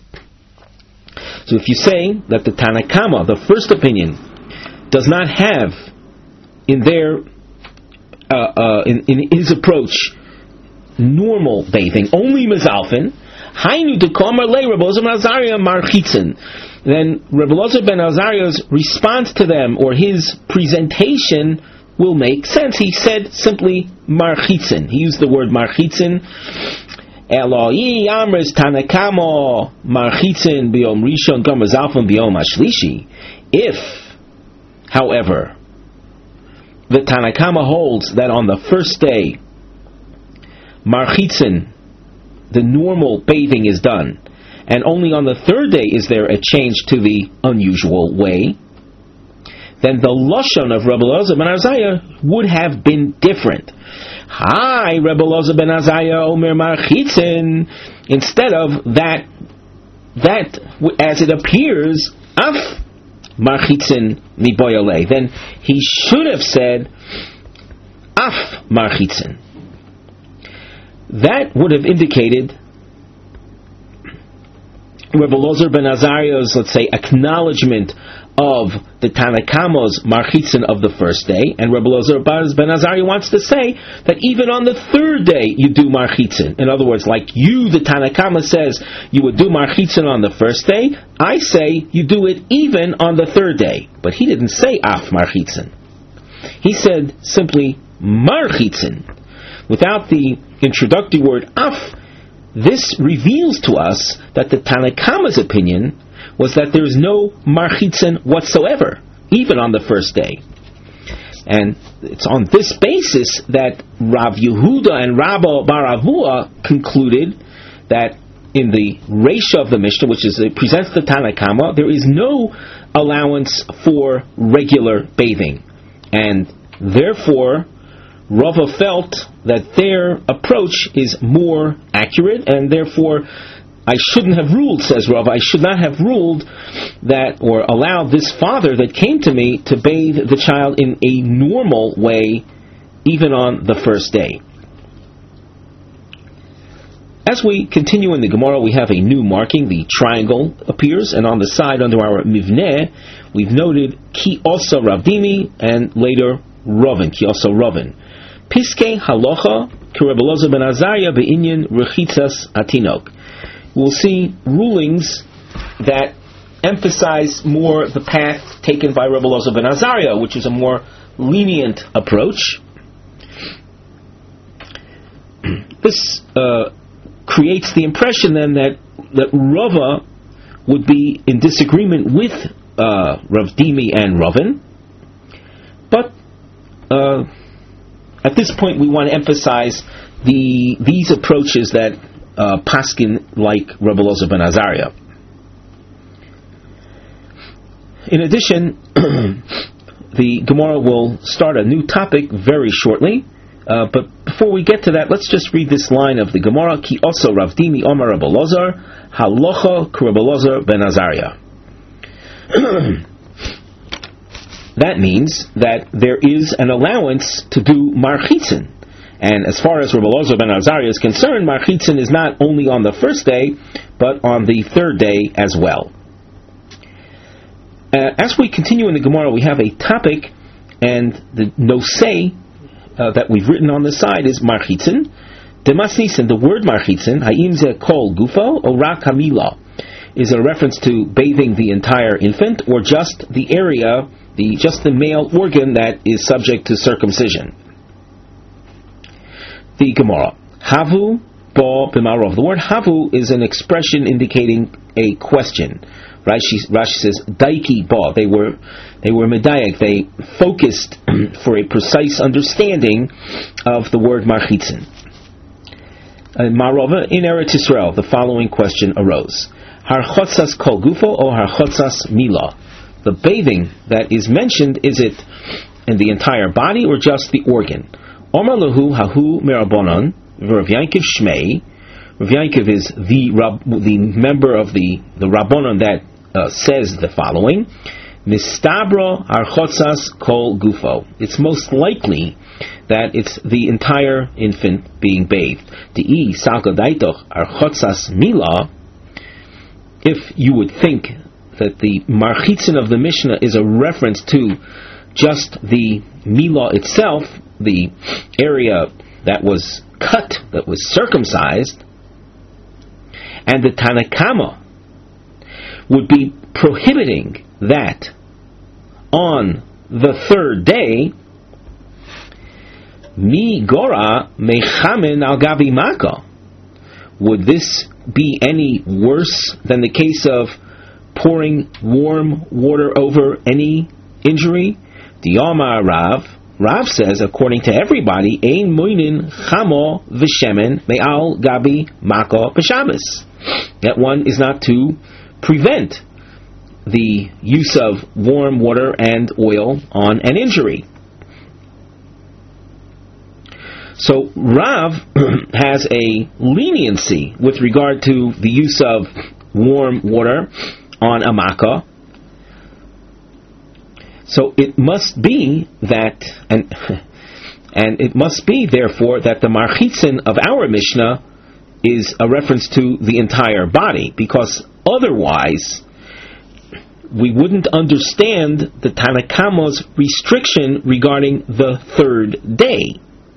[SPEAKER 1] So if you say that the Tanakama, the first opinion, does not have in their uh, uh, in, in his approach normal bathing, only mezalfin, hainu dekamar le Rebbe Elazar ben Azariah marchitzin, then Rebbe Elazar ben Azariah's response to them, or his presentation, will make sense. He said simply marchitzin. He used the word marchitzin. Eloi amres tanakamo marchitzin biyom rishon gam mezalfin biyom hashlishi. If, however, the Tanakama holds that on the first day marchitzin, the normal bathing is done, and only on the third day is there a change to the unusual way, then the lashon of Rebbe Elazar ben Azariah would have been different. Hi, Rebbe Elazar ben Azariah omer marchitzin. Instead of that, that as it appears, af marchitzin miboyale. Then he should have said af marchitzin. That would have indicated Rebbe Elazar ben Azariah's, let's say, acknowledgement of the Tanakama's marchitzin of the first day, and Rebbe Elazar ben Azariah wants to say that even on the third day you do marchitzin. In other words, like you, the Tanakama, says you would do marchitzin on the first day, I say you do it even on the third day. But he didn't say af marchitzin. He said simply marchitzin. Without the introductory word af, this reveals to us that the Tanakama's opinion was that there is no marchitzin whatsoever, even on the first day. And it's on this basis that Rav Yehuda and Rabba bar Avua concluded that in the Reisha of the Mishnah, which is it presents the Tanakama, there is no allowance for regular bathing. And therefore, Rava felt that their approach is more accurate, and therefore I shouldn't have ruled, says Rava, I should not have ruled that, or allowed this father that came to me to bathe the child in a normal way, even on the first day. As we continue in the Gemara, we have a new marking. The triangle appears, and on the side under our mivneh, we've noted ki also Ravdimi, and later Ravin, ki also Ravin. Piskei halacha ki Rebbe Elazar ben Azariah be'inyan rechitzas atinok. We'll see rulings that emphasize more the path taken by Rebbe Elazar ben Azariah, which is a more lenient approach. This uh, creates the impression then that, that Rava would be in disagreement with uh, Rav Dimi and Ravin, but uh, at this point we want to emphasize the these approaches that Uh, paskin like Rebbe Elazar ben Azariah. In addition, the Gemara will start a new topic very shortly. Uh, but before we get to that, let's just read this line of the Gemara: Ki also Rav Dimi Omar Rebbe Elazar halacha ki Rebbe Elazar ben Azariah. That means that there is an allowance to do marchitzin. And as far as Rebbe Elazar ben Azariah is concerned, marchitzin is not only on the first day, but on the third day as well. uh, as we continue in the Gemara, we have a topic, and the nosei uh, that we've written on the side is marchitzin. Demasnisin, the word marchitzin, ha'im ze kol gufo o rak hamila, is a reference to bathing the entire infant, or just the area, the just the male organ that is subject to circumcision. The Gemara, havu bo b'marov. The word havu is an expression indicating a question. Rashi, Rashi says, daiki ba. They were, they were medayak. They focused for a precise understanding of the word marchitzin. In Marova, in Eretz Yisrael, the following question arose: Har chotzas kol gufo or har chotzas mila? The bathing that is mentioned, is it in the entire body or just the organ? Omar lahu hahu merabonon. Rav Yankiv Shmei. Rav Yankiv is the Rab, the member of the the Rabbanon that uh, says the following: Mistabra archotzas kol gufo. It's most likely that it's the entire infant being bathed. Dei salkadaitoch archotzas mila. If you would think that the marchitzin of the Mishnah is a reference to just the mila itself, the area that was cut, that was circumcised, and the Tanakama would be prohibiting that on the third day, mi gora mechamen al gavi maka. Would this be any worse than the case of pouring warm water over any injury? The Yomar Rav, Rav says, according to everybody, ein moinin chamo v'shemen me'al gabi maka b'Shabbos. That one is not to prevent the use of warm water and oil on an injury. So Rav has a leniency with regard to the use of warm water on a makkah. So it must be that, and and it must be therefore that the marchitzin of our Mishnah is a reference to the entire body, because otherwise we wouldn't understand the Tanakama's restriction regarding the third day.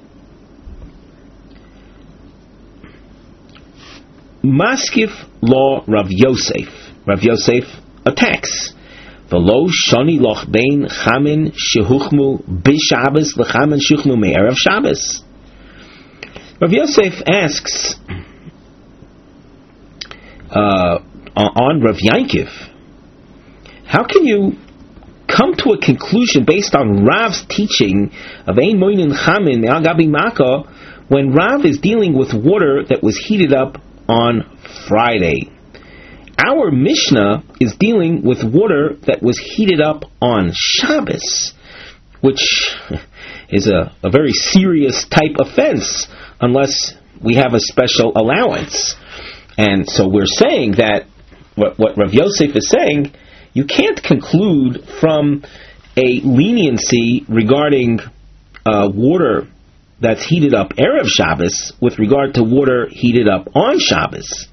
[SPEAKER 1] Maskif law Rav Yosef. Rav Yosef attacks. V'lo shani loch bein chamin shehuchmu b'Shabbos l'chamin shehuchmu me'erev Shabbos. Rav Yosef asks uh, on Rav Yankiv, how can you come to a conclusion based on Rav's teaching of ein moinin chamin me'al gabi maka when Rav is dealing with water that was heated up on Friday? Our Mishnah is dealing with water that was heated up on Shabbos, which is a, a very serious type offense unless we have a special allowance. And so we're saying that what, what Rav Yosef is saying, you can't conclude from a leniency regarding uh, water that's heated up Erev Shabbos with regard to water heated up on Shabbos.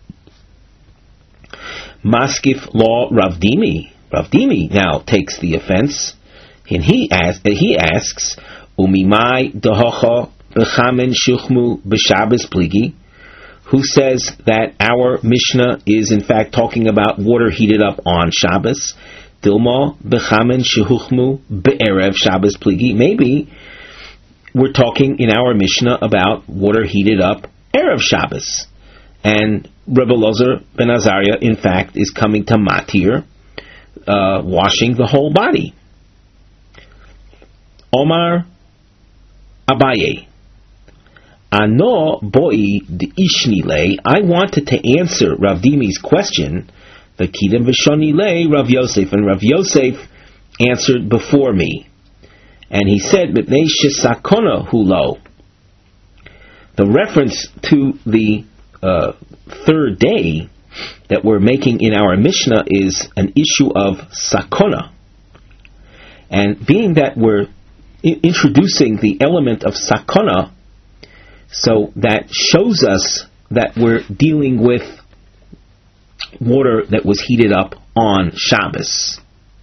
[SPEAKER 1] Maskif law Rav Dimi. Rav Dimi now takes the offense, and he asks, he asks Umimai dehocha b'chamen shuchmu b'Shabbos pligi. Who says that our Mishnah is in fact talking about water heated up on Shabbos? Dilma b'chamen shehuchmu b'erev Shabbos pligi. Maybe we're talking in our Mishnah about water heated up Erev Shabbos. And Rebbe Lozer ben Azariah, in fact, is coming to matir, uh, washing the whole body. Omar Abaye. Ano boi d'ishnile. I wanted to answer Rav Dimi's question. V'kidem v'shonile Rav Yosef. And Rav Yosef answered before me. And he said, Mipnei shesakona hulo. The reference to the uh, third day that we're making in our Mishnah is an issue of sakona. And being that we're I- introducing the element of sakona, so that shows us that we're dealing with water that was heated up on Shabbos.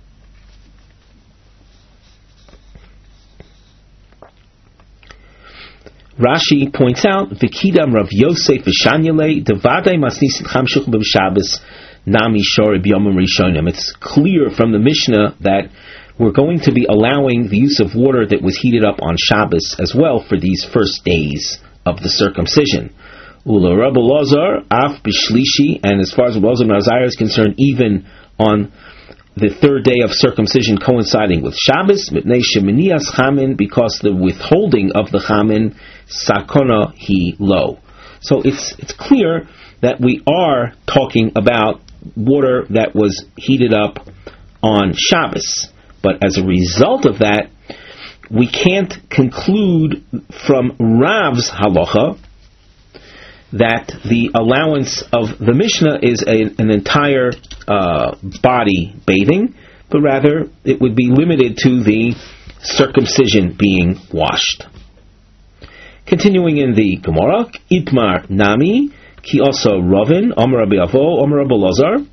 [SPEAKER 1] Rashi points out, V'kidam Rav Yosef v'shanyale devadai masnisin cham shuchim b'Shabbos nami shor b'yomim rishonim. It's clear from the Mishnah that we're going to be allowing the use of water that was heated up on Shabbos as well for these first days of the circumcision. Ula Rabbi Lazar af b'shlishi, and as far as Rabbi Lazar ben Azariah is concerned, even on the third day of circumcision coinciding with Shabbos, mitnei sheminias chamin, because the withholding of the chamin sakona hi lo. So it's it's clear that we are talking about water that was heated up on Shabbos. But as a result of that, we can't conclude from Rav's halacha that the allowance of the Mishnah is a, an entire uh, body bathing, but rather it would be limited to the circumcision being washed. Continuing in the Gemara, Itmar Nami, Ki also Ravin, Omer Rabbi Avo, Omer Rabbi Lazar.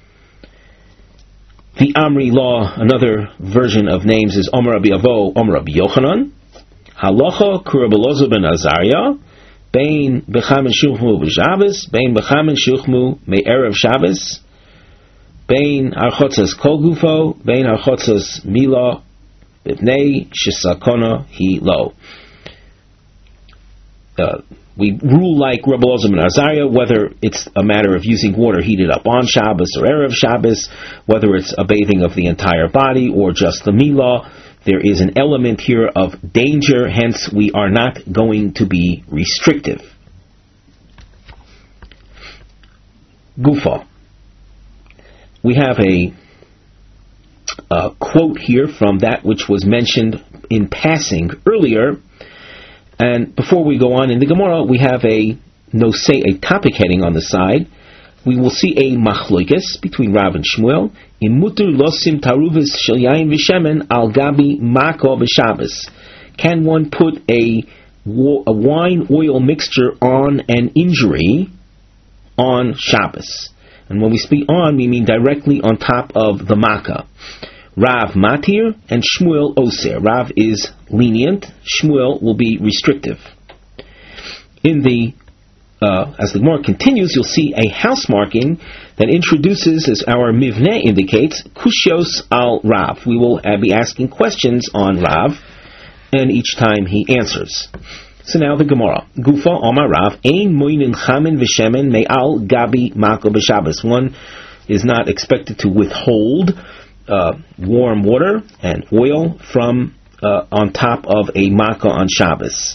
[SPEAKER 1] The Amri law, another version of names, is Omer Rabbi Avo, Omer Rabbi Yochanan. Halacha Kurabbi Lazar ben Azariah, Bein Bechamin Shuchmu b'Shabbos, Bein Bechamin Shuchmu me'erev Shabbos, Bein Archotzas Kol Gufo, Bein Archotzas Mila, B'nei Shisakona Hi Lo. Uh, we rule like Rabbi Elazar ben Azariah, whether it's a matter of using water heated up on Shabbos or Erev Shabbos, whether it's a bathing of the entire body or just the milah. There is an element here of danger, hence we are not going to be restrictive. Gufa. We have a, a quote here from that which was mentioned in passing earlier. And before we go on in the Gemara, we have a no say a topic heading on the side. We will see a machloikes between Rav and Shmuel. Imutur losim taruvis shel yain v'shemen al gabi mako b'Shabbos. Can one put a, a wine oil mixture on an injury on Shabbos? And when we speak on, we mean directly on top of the makkah. Rav matir and Shmuel oser. Rav is lenient, Shmuel will be restrictive. In the uh, as the Gemara continues, you'll see a house marking that introduces, as our mivneh indicates, kushios al Rav. We will uh, be asking questions on Rav, and each time he answers. So now the Gemara. Gufa Omar Rav, ein moinin chamin v'shemen me'al gabi mako b'Shabbos. One is not expected to withhold uh, warm water and oil from uh, on top of a makkah on Shabbos.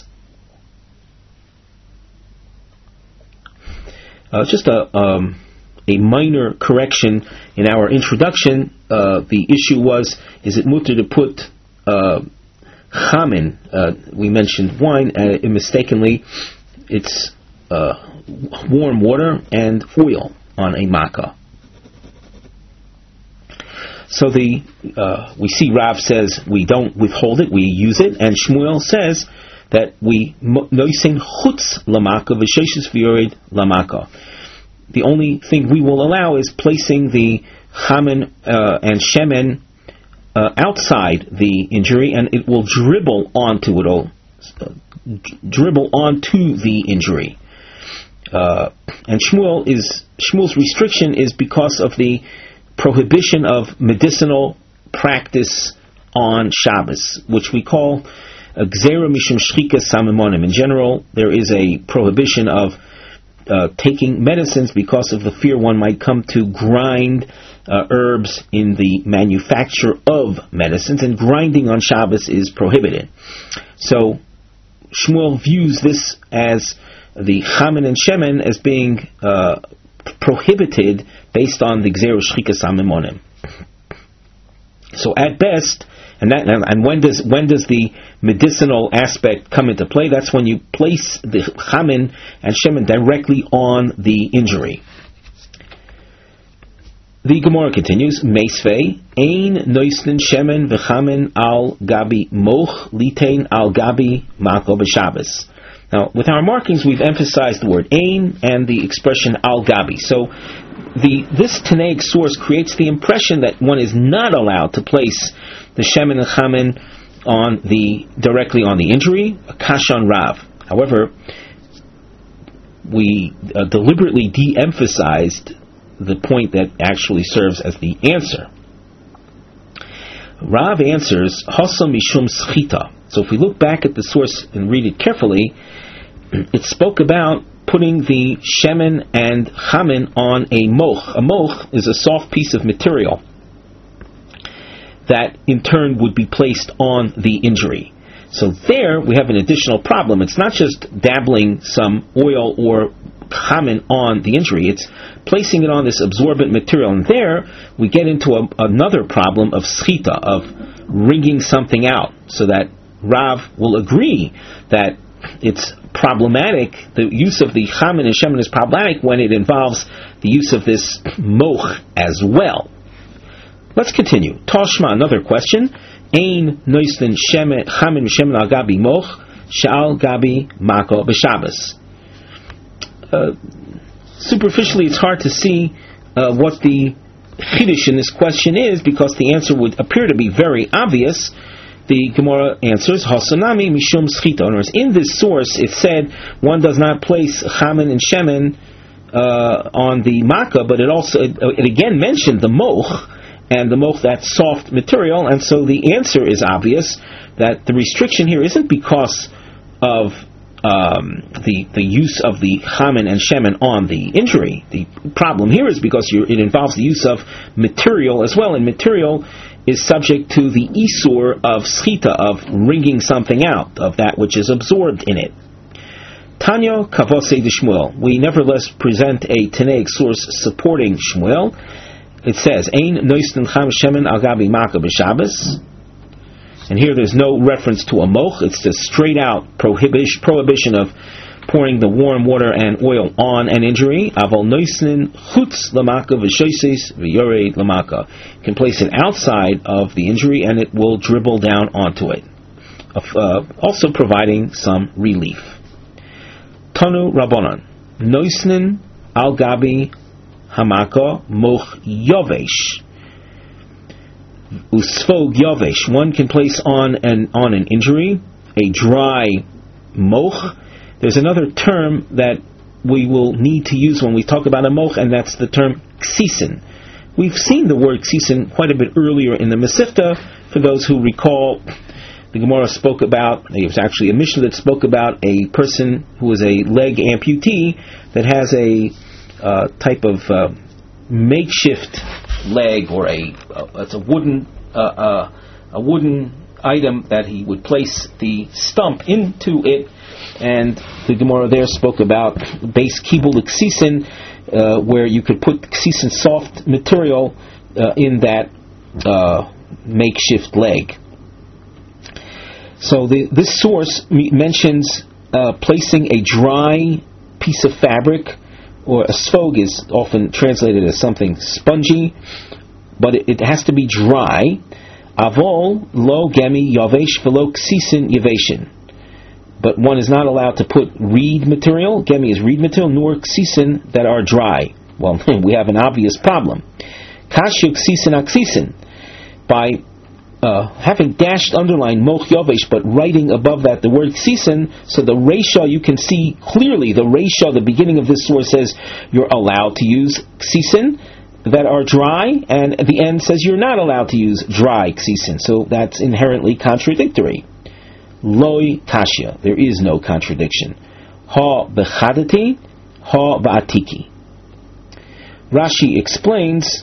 [SPEAKER 1] Uh, just a um, a minor correction in our introduction. Uh, the issue was, is it mutter to put uh, chamin? Uh, we mentioned wine, and uh, mistakenly, it's uh, warm water and oil on a makkah. So the uh, we see Rav says we don't withhold it, we use it, and Shmuel says that we noisen chutz lamaka v'sheshes v'yored lamaka. The only thing we will allow is placing the chamin uh, and shemen uh, outside the injury, and it will dribble onto it, all, uh, dribble onto the injury. Uh, and Shmuel is Shmuel's restriction is because of the prohibition of medicinal practice on Shabbos, which we call gzera mishum shchika samimonim. In general, there is a prohibition of uh, taking medicines because of the fear one might come to grind uh, herbs in the manufacture of medicines, and grinding on Shabbos is prohibited. So Shmuel views this as the chamin and shemen as being uh, prohibited based on the gzera shchika samimonim. So at best, and that, and when does when does the medicinal aspect come into play? That's when you place the chamin and shemen directly on the injury. The Gemara continues, Meisvei, ein noisnin shemen v'chamin al gabi moch litein al gabi mako b'Shabbos. Now, with our markings, we've emphasized the word ein and the expression al gabi. So the this Tanaic source creates the impression that one is not allowed to place the shemen and chamin on the directly on the injury. Kashan Rav. However, we uh, deliberately de-emphasized the point that actually serves as the answer. Rav answers, Hasa mishum schita. So if we look back at the source and read it carefully, it spoke about putting the shemen and chamen on a moch. A moch is a soft piece of material that in turn would be placed on the injury. So there we have an additional problem. It's not just dabbling some oil or chamen on the injury, it's placing it on this absorbent material. And there we get into a, another problem of schita, of wringing something out, so that Rav will agree that it's problematic, the use of the chamen and shemen is problematic when it involves the use of this moch as well. Let's continue. Tashma, another question. Ein noisten shemen chamen shemen al gabi moch shal gabi mako b'Shabbos. Uh, superficially, it's hard to see uh, what the chiddush in this question is, because the answer would appear to be very obvious. The Gemara answers, Hasanami mishum schita. In this source, it said one does not place chamen and shemen uh, on the makkah, but it also it, it again mentioned the moch, and the moch, that soft material, and so the answer is obvious that the restriction here isn't because of um, the the use of the chamen and shemen on the injury. The problem here is because you're, it involves the use of material as well, and material is subject to the isur of schita, of wringing something out, of that which is absorbed in it. Tanya Kavosei de Shmuel. We nevertheless present a Tanaic source supporting Shmuel. It says, Ein noisten cham shemen al gabi maka b'Shabbos. And here there's no reference to a moch, it's just straight out prohibition, prohibition of pouring the warm water and oil on an injury. Aval noisten chutz lamaka v'shoises v'yorei lamaka. You can place it outside of the injury and it will dribble down onto it, uh, also providing some relief. Tanu Rabbanan. Noisten al gabi hamaka moch yovesh. Usfog yovesh. One can place on an on an injury a dry moch. There's another term that we will need to use when we talk about a moch, and that's the term ksisin. We've seen the word ksisin quite a bit earlier in the Masifta. For those who recall, the Gemara spoke about, it was actually a Mishnah that spoke about a person who is a leg amputee that has a uh, type of uh, makeshift leg, or a uh, it's a wooden uh, uh, a wooden item that he would place the stump into it, and the Gemara there spoke about base kibul ksisin, uh, where you could put ksisin soft material uh, in that uh, makeshift leg. So the, this source mentions uh, placing a dry piece of fabric, or a svog is often translated as something spongy, but it, it has to be dry. Avol lo gemi yavesh velo ksisin yaveshin. But one is not allowed to put reed material, gemi is reed material, nor ksisin that are dry. Well, we have an obvious problem. Kashu ksisin aksisin. By uh, having dashed underline moch yovesh, but writing above that the word ksisin, so the reisha, you can see clearly, the reisha, the beginning of this source says you're allowed to use ksisin that are dry, and at the end says you're not allowed to use dry ksisin. So that's inherently contradictory. Loi kashya, there is no contradiction. Ha bechadati, ha ba'atiki. Rashi explains,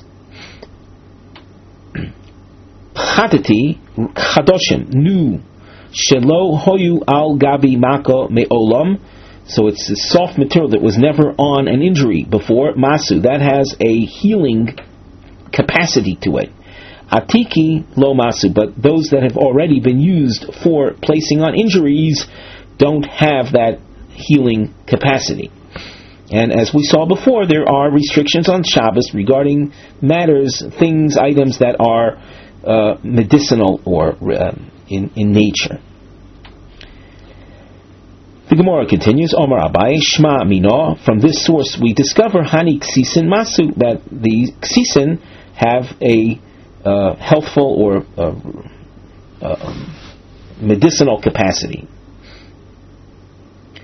[SPEAKER 1] chadati, chadoshim, new, shelo hoyu al gabi mako me'olam. So it's a soft material that was never on an injury before. Masu, that has a healing capacity to it. Atiki lo masu, but those that have already been used for placing on injuries don't have that healing capacity. And as we saw before, there are restrictions on Shabbos regarding matters, things, items that are uh, medicinal or uh, in, in nature. The Gemara continues, Omar Abai, Shma Mino. From this source we discover Hani Ksisin Masu, that the Ksisin have a uh, healthful or uh, uh, medicinal capacity.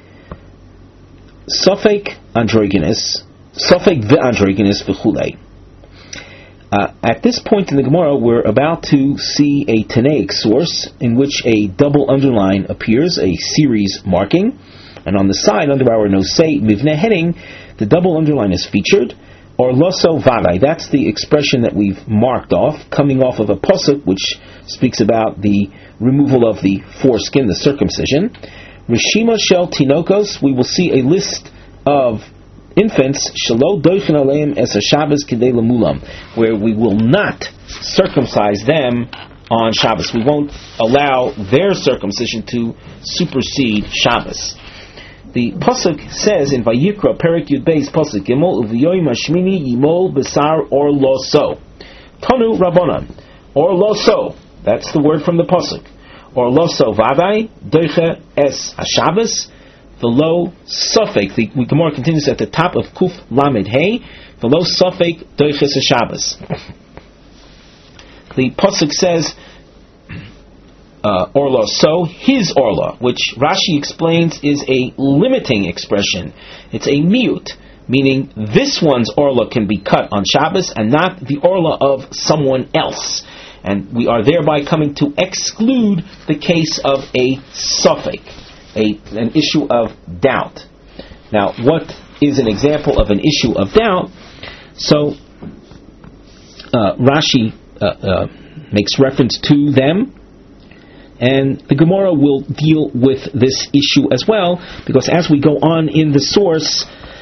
[SPEAKER 1] Sofek androgynous, Sofek ve'androgynous v'chulei. Uh, at this point in the Gemara, we're about to see a Tanaic source in which a double underline appears, a series marking, and on the side, under our Nosei Mivne heading, the double underline is featured, or Loso Vadai. That's the expression that we've marked off, coming off of a Pasuk which speaks about the removal of the foreskin, the circumcision. Rishima Shel Tinokos, we will see a list of infants, Shelo Doichen Aleim Es HaShabbos Kedei Lemulam, where we will not circumcise them on Shabbos. We won't allow their circumcision to supersede Shabbos. The pasuk says in Vayikra Perek Yud Beis pasuk Gimel Uviyoyim Hashmini Yimol Besar Or Loso Tanu Rabbanan Or Loso. That's the word from the pasuk. Or Loso Vadai Doiche Es HaShabbos V'lo Sofek. The Gemara continues at the top of Kuf Lamed Hey. V'lo Sofek Doiches HaShabbos. The pasuk says uh, Orla, so his Orla, which Rashi explains is a limiting expression. It's a mute, meaning this one's Orla can be cut on Shabbos and not the Orla of someone else. And we are thereby coming to exclude the case of a Sofek, a, an issue of doubt. Now, what is an example of an issue of doubt? So, uh, Rashi uh, uh, makes reference to them, and the Gemara will deal with this issue as well, because as we go on in the source,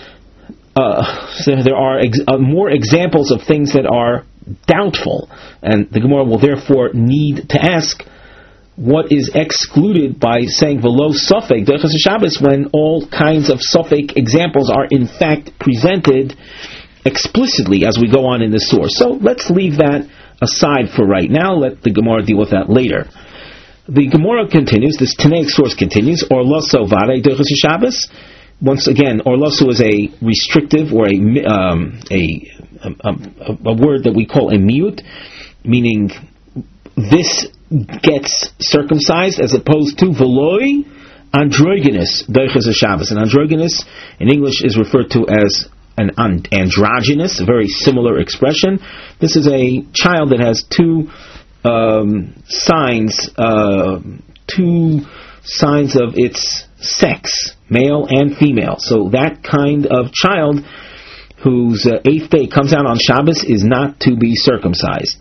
[SPEAKER 1] uh, there are ex- uh, more examples of things that are doubtful, and the Gemara will therefore need to ask what is excluded by saying v'lo sofek doiches Shabbos when all kinds of sofek examples are in fact presented explicitly as we go on in the source. So let's leave that aside for right now. Let the Gemara deal with that later. The Gemara continues, this Tanaic source continues, Orloso Vare Doiches Shabbos. Once again, Orloso is a restrictive or a, um, a, a, a, a word that we call a mute, meaning this gets circumcised, as opposed to Veloi androgynous Doiches Shabbos. And androgynous in English is referred to as an androgynous, a very similar expression. This is a child that has two Um, signs, uh, two signs of its sex, male and female. So that kind of child whose uh, eighth day comes out on Shabbos is not to be circumcised.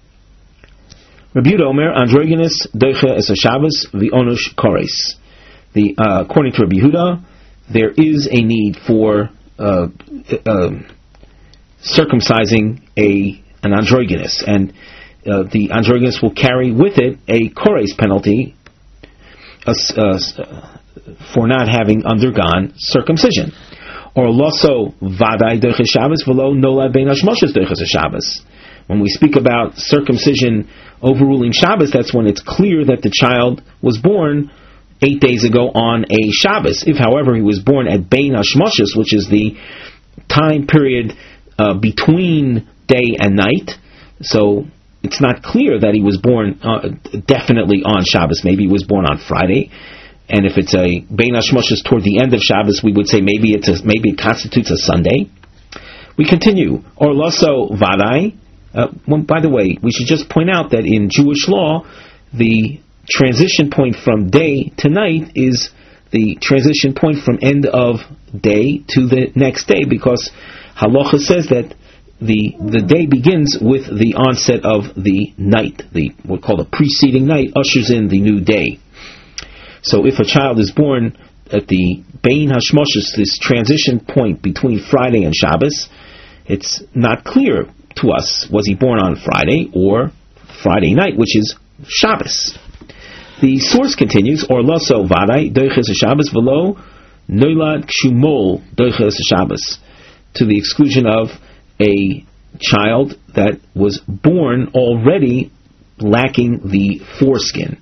[SPEAKER 1] Rabbi Yehuda Omer, androgynous doiche es Shabbos v'onush kores. The uh, according to Rabbi Yehuda, there is a need for uh, uh, circumcising a an androgynous, and Uh, the androgynous will carry with it a kores penalty uh, uh, for not having undergone circumcision. Or loso vadai doiches Shabbos v'lo nolad bein hashmoshes doiches Shabbos. When we speak about circumcision overruling Shabbos, that's when it's clear that the child was born eight days ago on a Shabbos. If, however, he was born at bein hashmoshes, which is the time period uh, between day and night, so it's not clear that he was born uh, definitely on Shabbos. Maybe he was born on Friday, and if it's a Bein Hashmoshes toward the end of Shabbos, we would say maybe it's a, maybe it constitutes a Sunday. We continue. Or loso vadai. Uh, well, by the way, we should just point out that in Jewish law, the transition point from day to night is the transition point from end of day to the next day, because halacha says that The the day begins with the onset of the night. The what we call the preceding night ushers in the new day. So if a child is born at the Bein Hashmoshes, this transition point between Friday and Shabbos, it's not clear to us, was he born on Friday or Friday night, which is Shabbos. The source continues, or loso vadai doiches Shabbos v'lo noilad kshumol doiches Shabbos, to the exclusion of a child that was born already lacking the foreskin.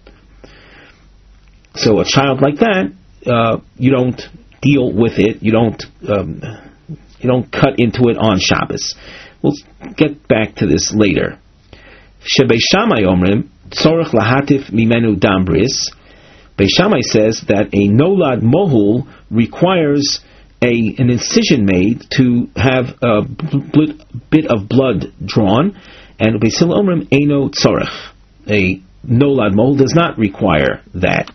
[SPEAKER 1] So a child like that, uh, you don't deal with it. You don't um, you don't cut into it on Shabbos. We'll get back to this later. Shebei Shammai omrim tzorich lahatif mimenu dam bris. Beis Shammai says that a nolad mohul requires a an incision made to have a bl- bit of blood drawn, and Beis Hillel Omrim Eino Tzorech. A nolad mohel does not require that.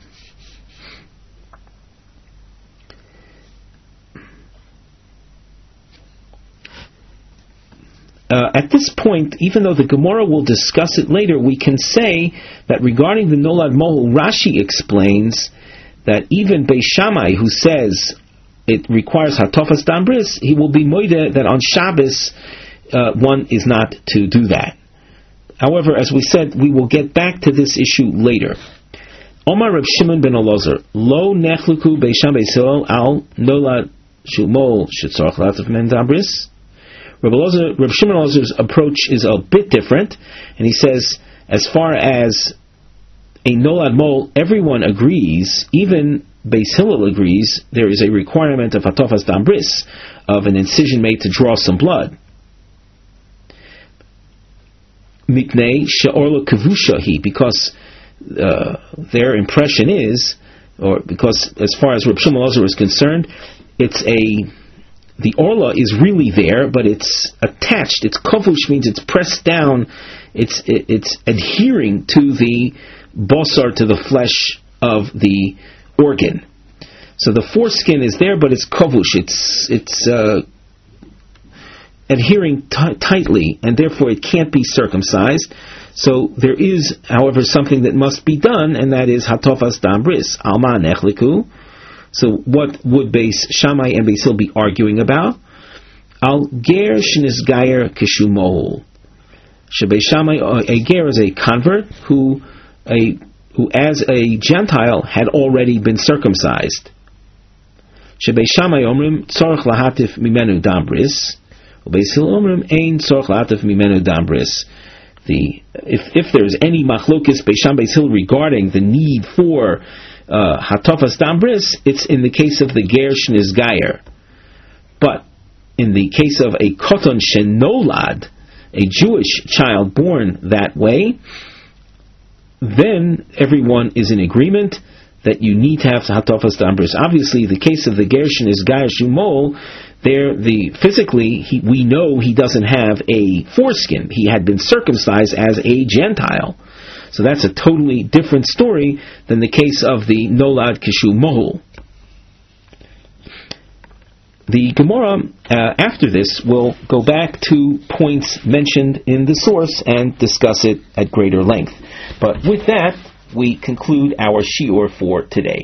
[SPEAKER 1] Uh, at this point, even though the Gemara will discuss it later, we can say that regarding the nolad mohel, Rashi explains that even Beis Shammai, who says it requires hatofas dam bris, he will be moide that on Shabbos uh, one is not to do that. However, as we said, we will get back to this issue later. Omar Reb Shimon ben Elazar, lo nechluku Beis Shammai Beis Hillel al nolad shumol shetzorach lataf men dam bris. Reb Shimon Elazar's approach is a bit different, and he says, as far as a nolad mol, everyone agrees, even Beis Hillel agrees, there is a requirement of hatofas dam bris, of an incision made to draw some blood. Mipnei she'orla kavushahi, because uh, their impression is, or because as far as Reb Shimon Elazar is concerned, it's a the orla is really there, but it's attached. It's kavush, means it's pressed down. It's it, it's adhering to the bosar, to the flesh of the organ. So the foreskin is there, but it's kavush. It's it's uh, adhering t- tightly, and therefore it can't be circumcised. So there is, however, something that must be done, and that is hatofas dam bris. Alma nechliku. So what would Beis Shammai and Beis Hillel be arguing about? Al ger shnisgayer kishu mohel. Beis Shammai, a ger is a convert who, a who as a Gentile had already been circumcised. Beis Shammai omrim tzorach lahatif mimenu dam bris. Beis Hillel omrim ein tzorach lahatif mimenu dam bris. The if if there is any machlokis Beis Shammai Beis Hillel regarding the need for Uh, hatofas dam bris, it's in the case of the ger shnisgayer. But in the case of a koton shenolad, a Jewish child born that way, then everyone is in agreement that you need to have hatofas dam bris. Obviously, the case of the ger shnisgayer shumol, there the physically he, we know he doesn't have a foreskin. He had been circumcised as a Gentile. So that's a totally different story than the case of the nolad kishu mohel. The Gemara, uh, after this, will go back to points mentioned in the source and discuss it at greater length. But with that, we conclude our shiur for today.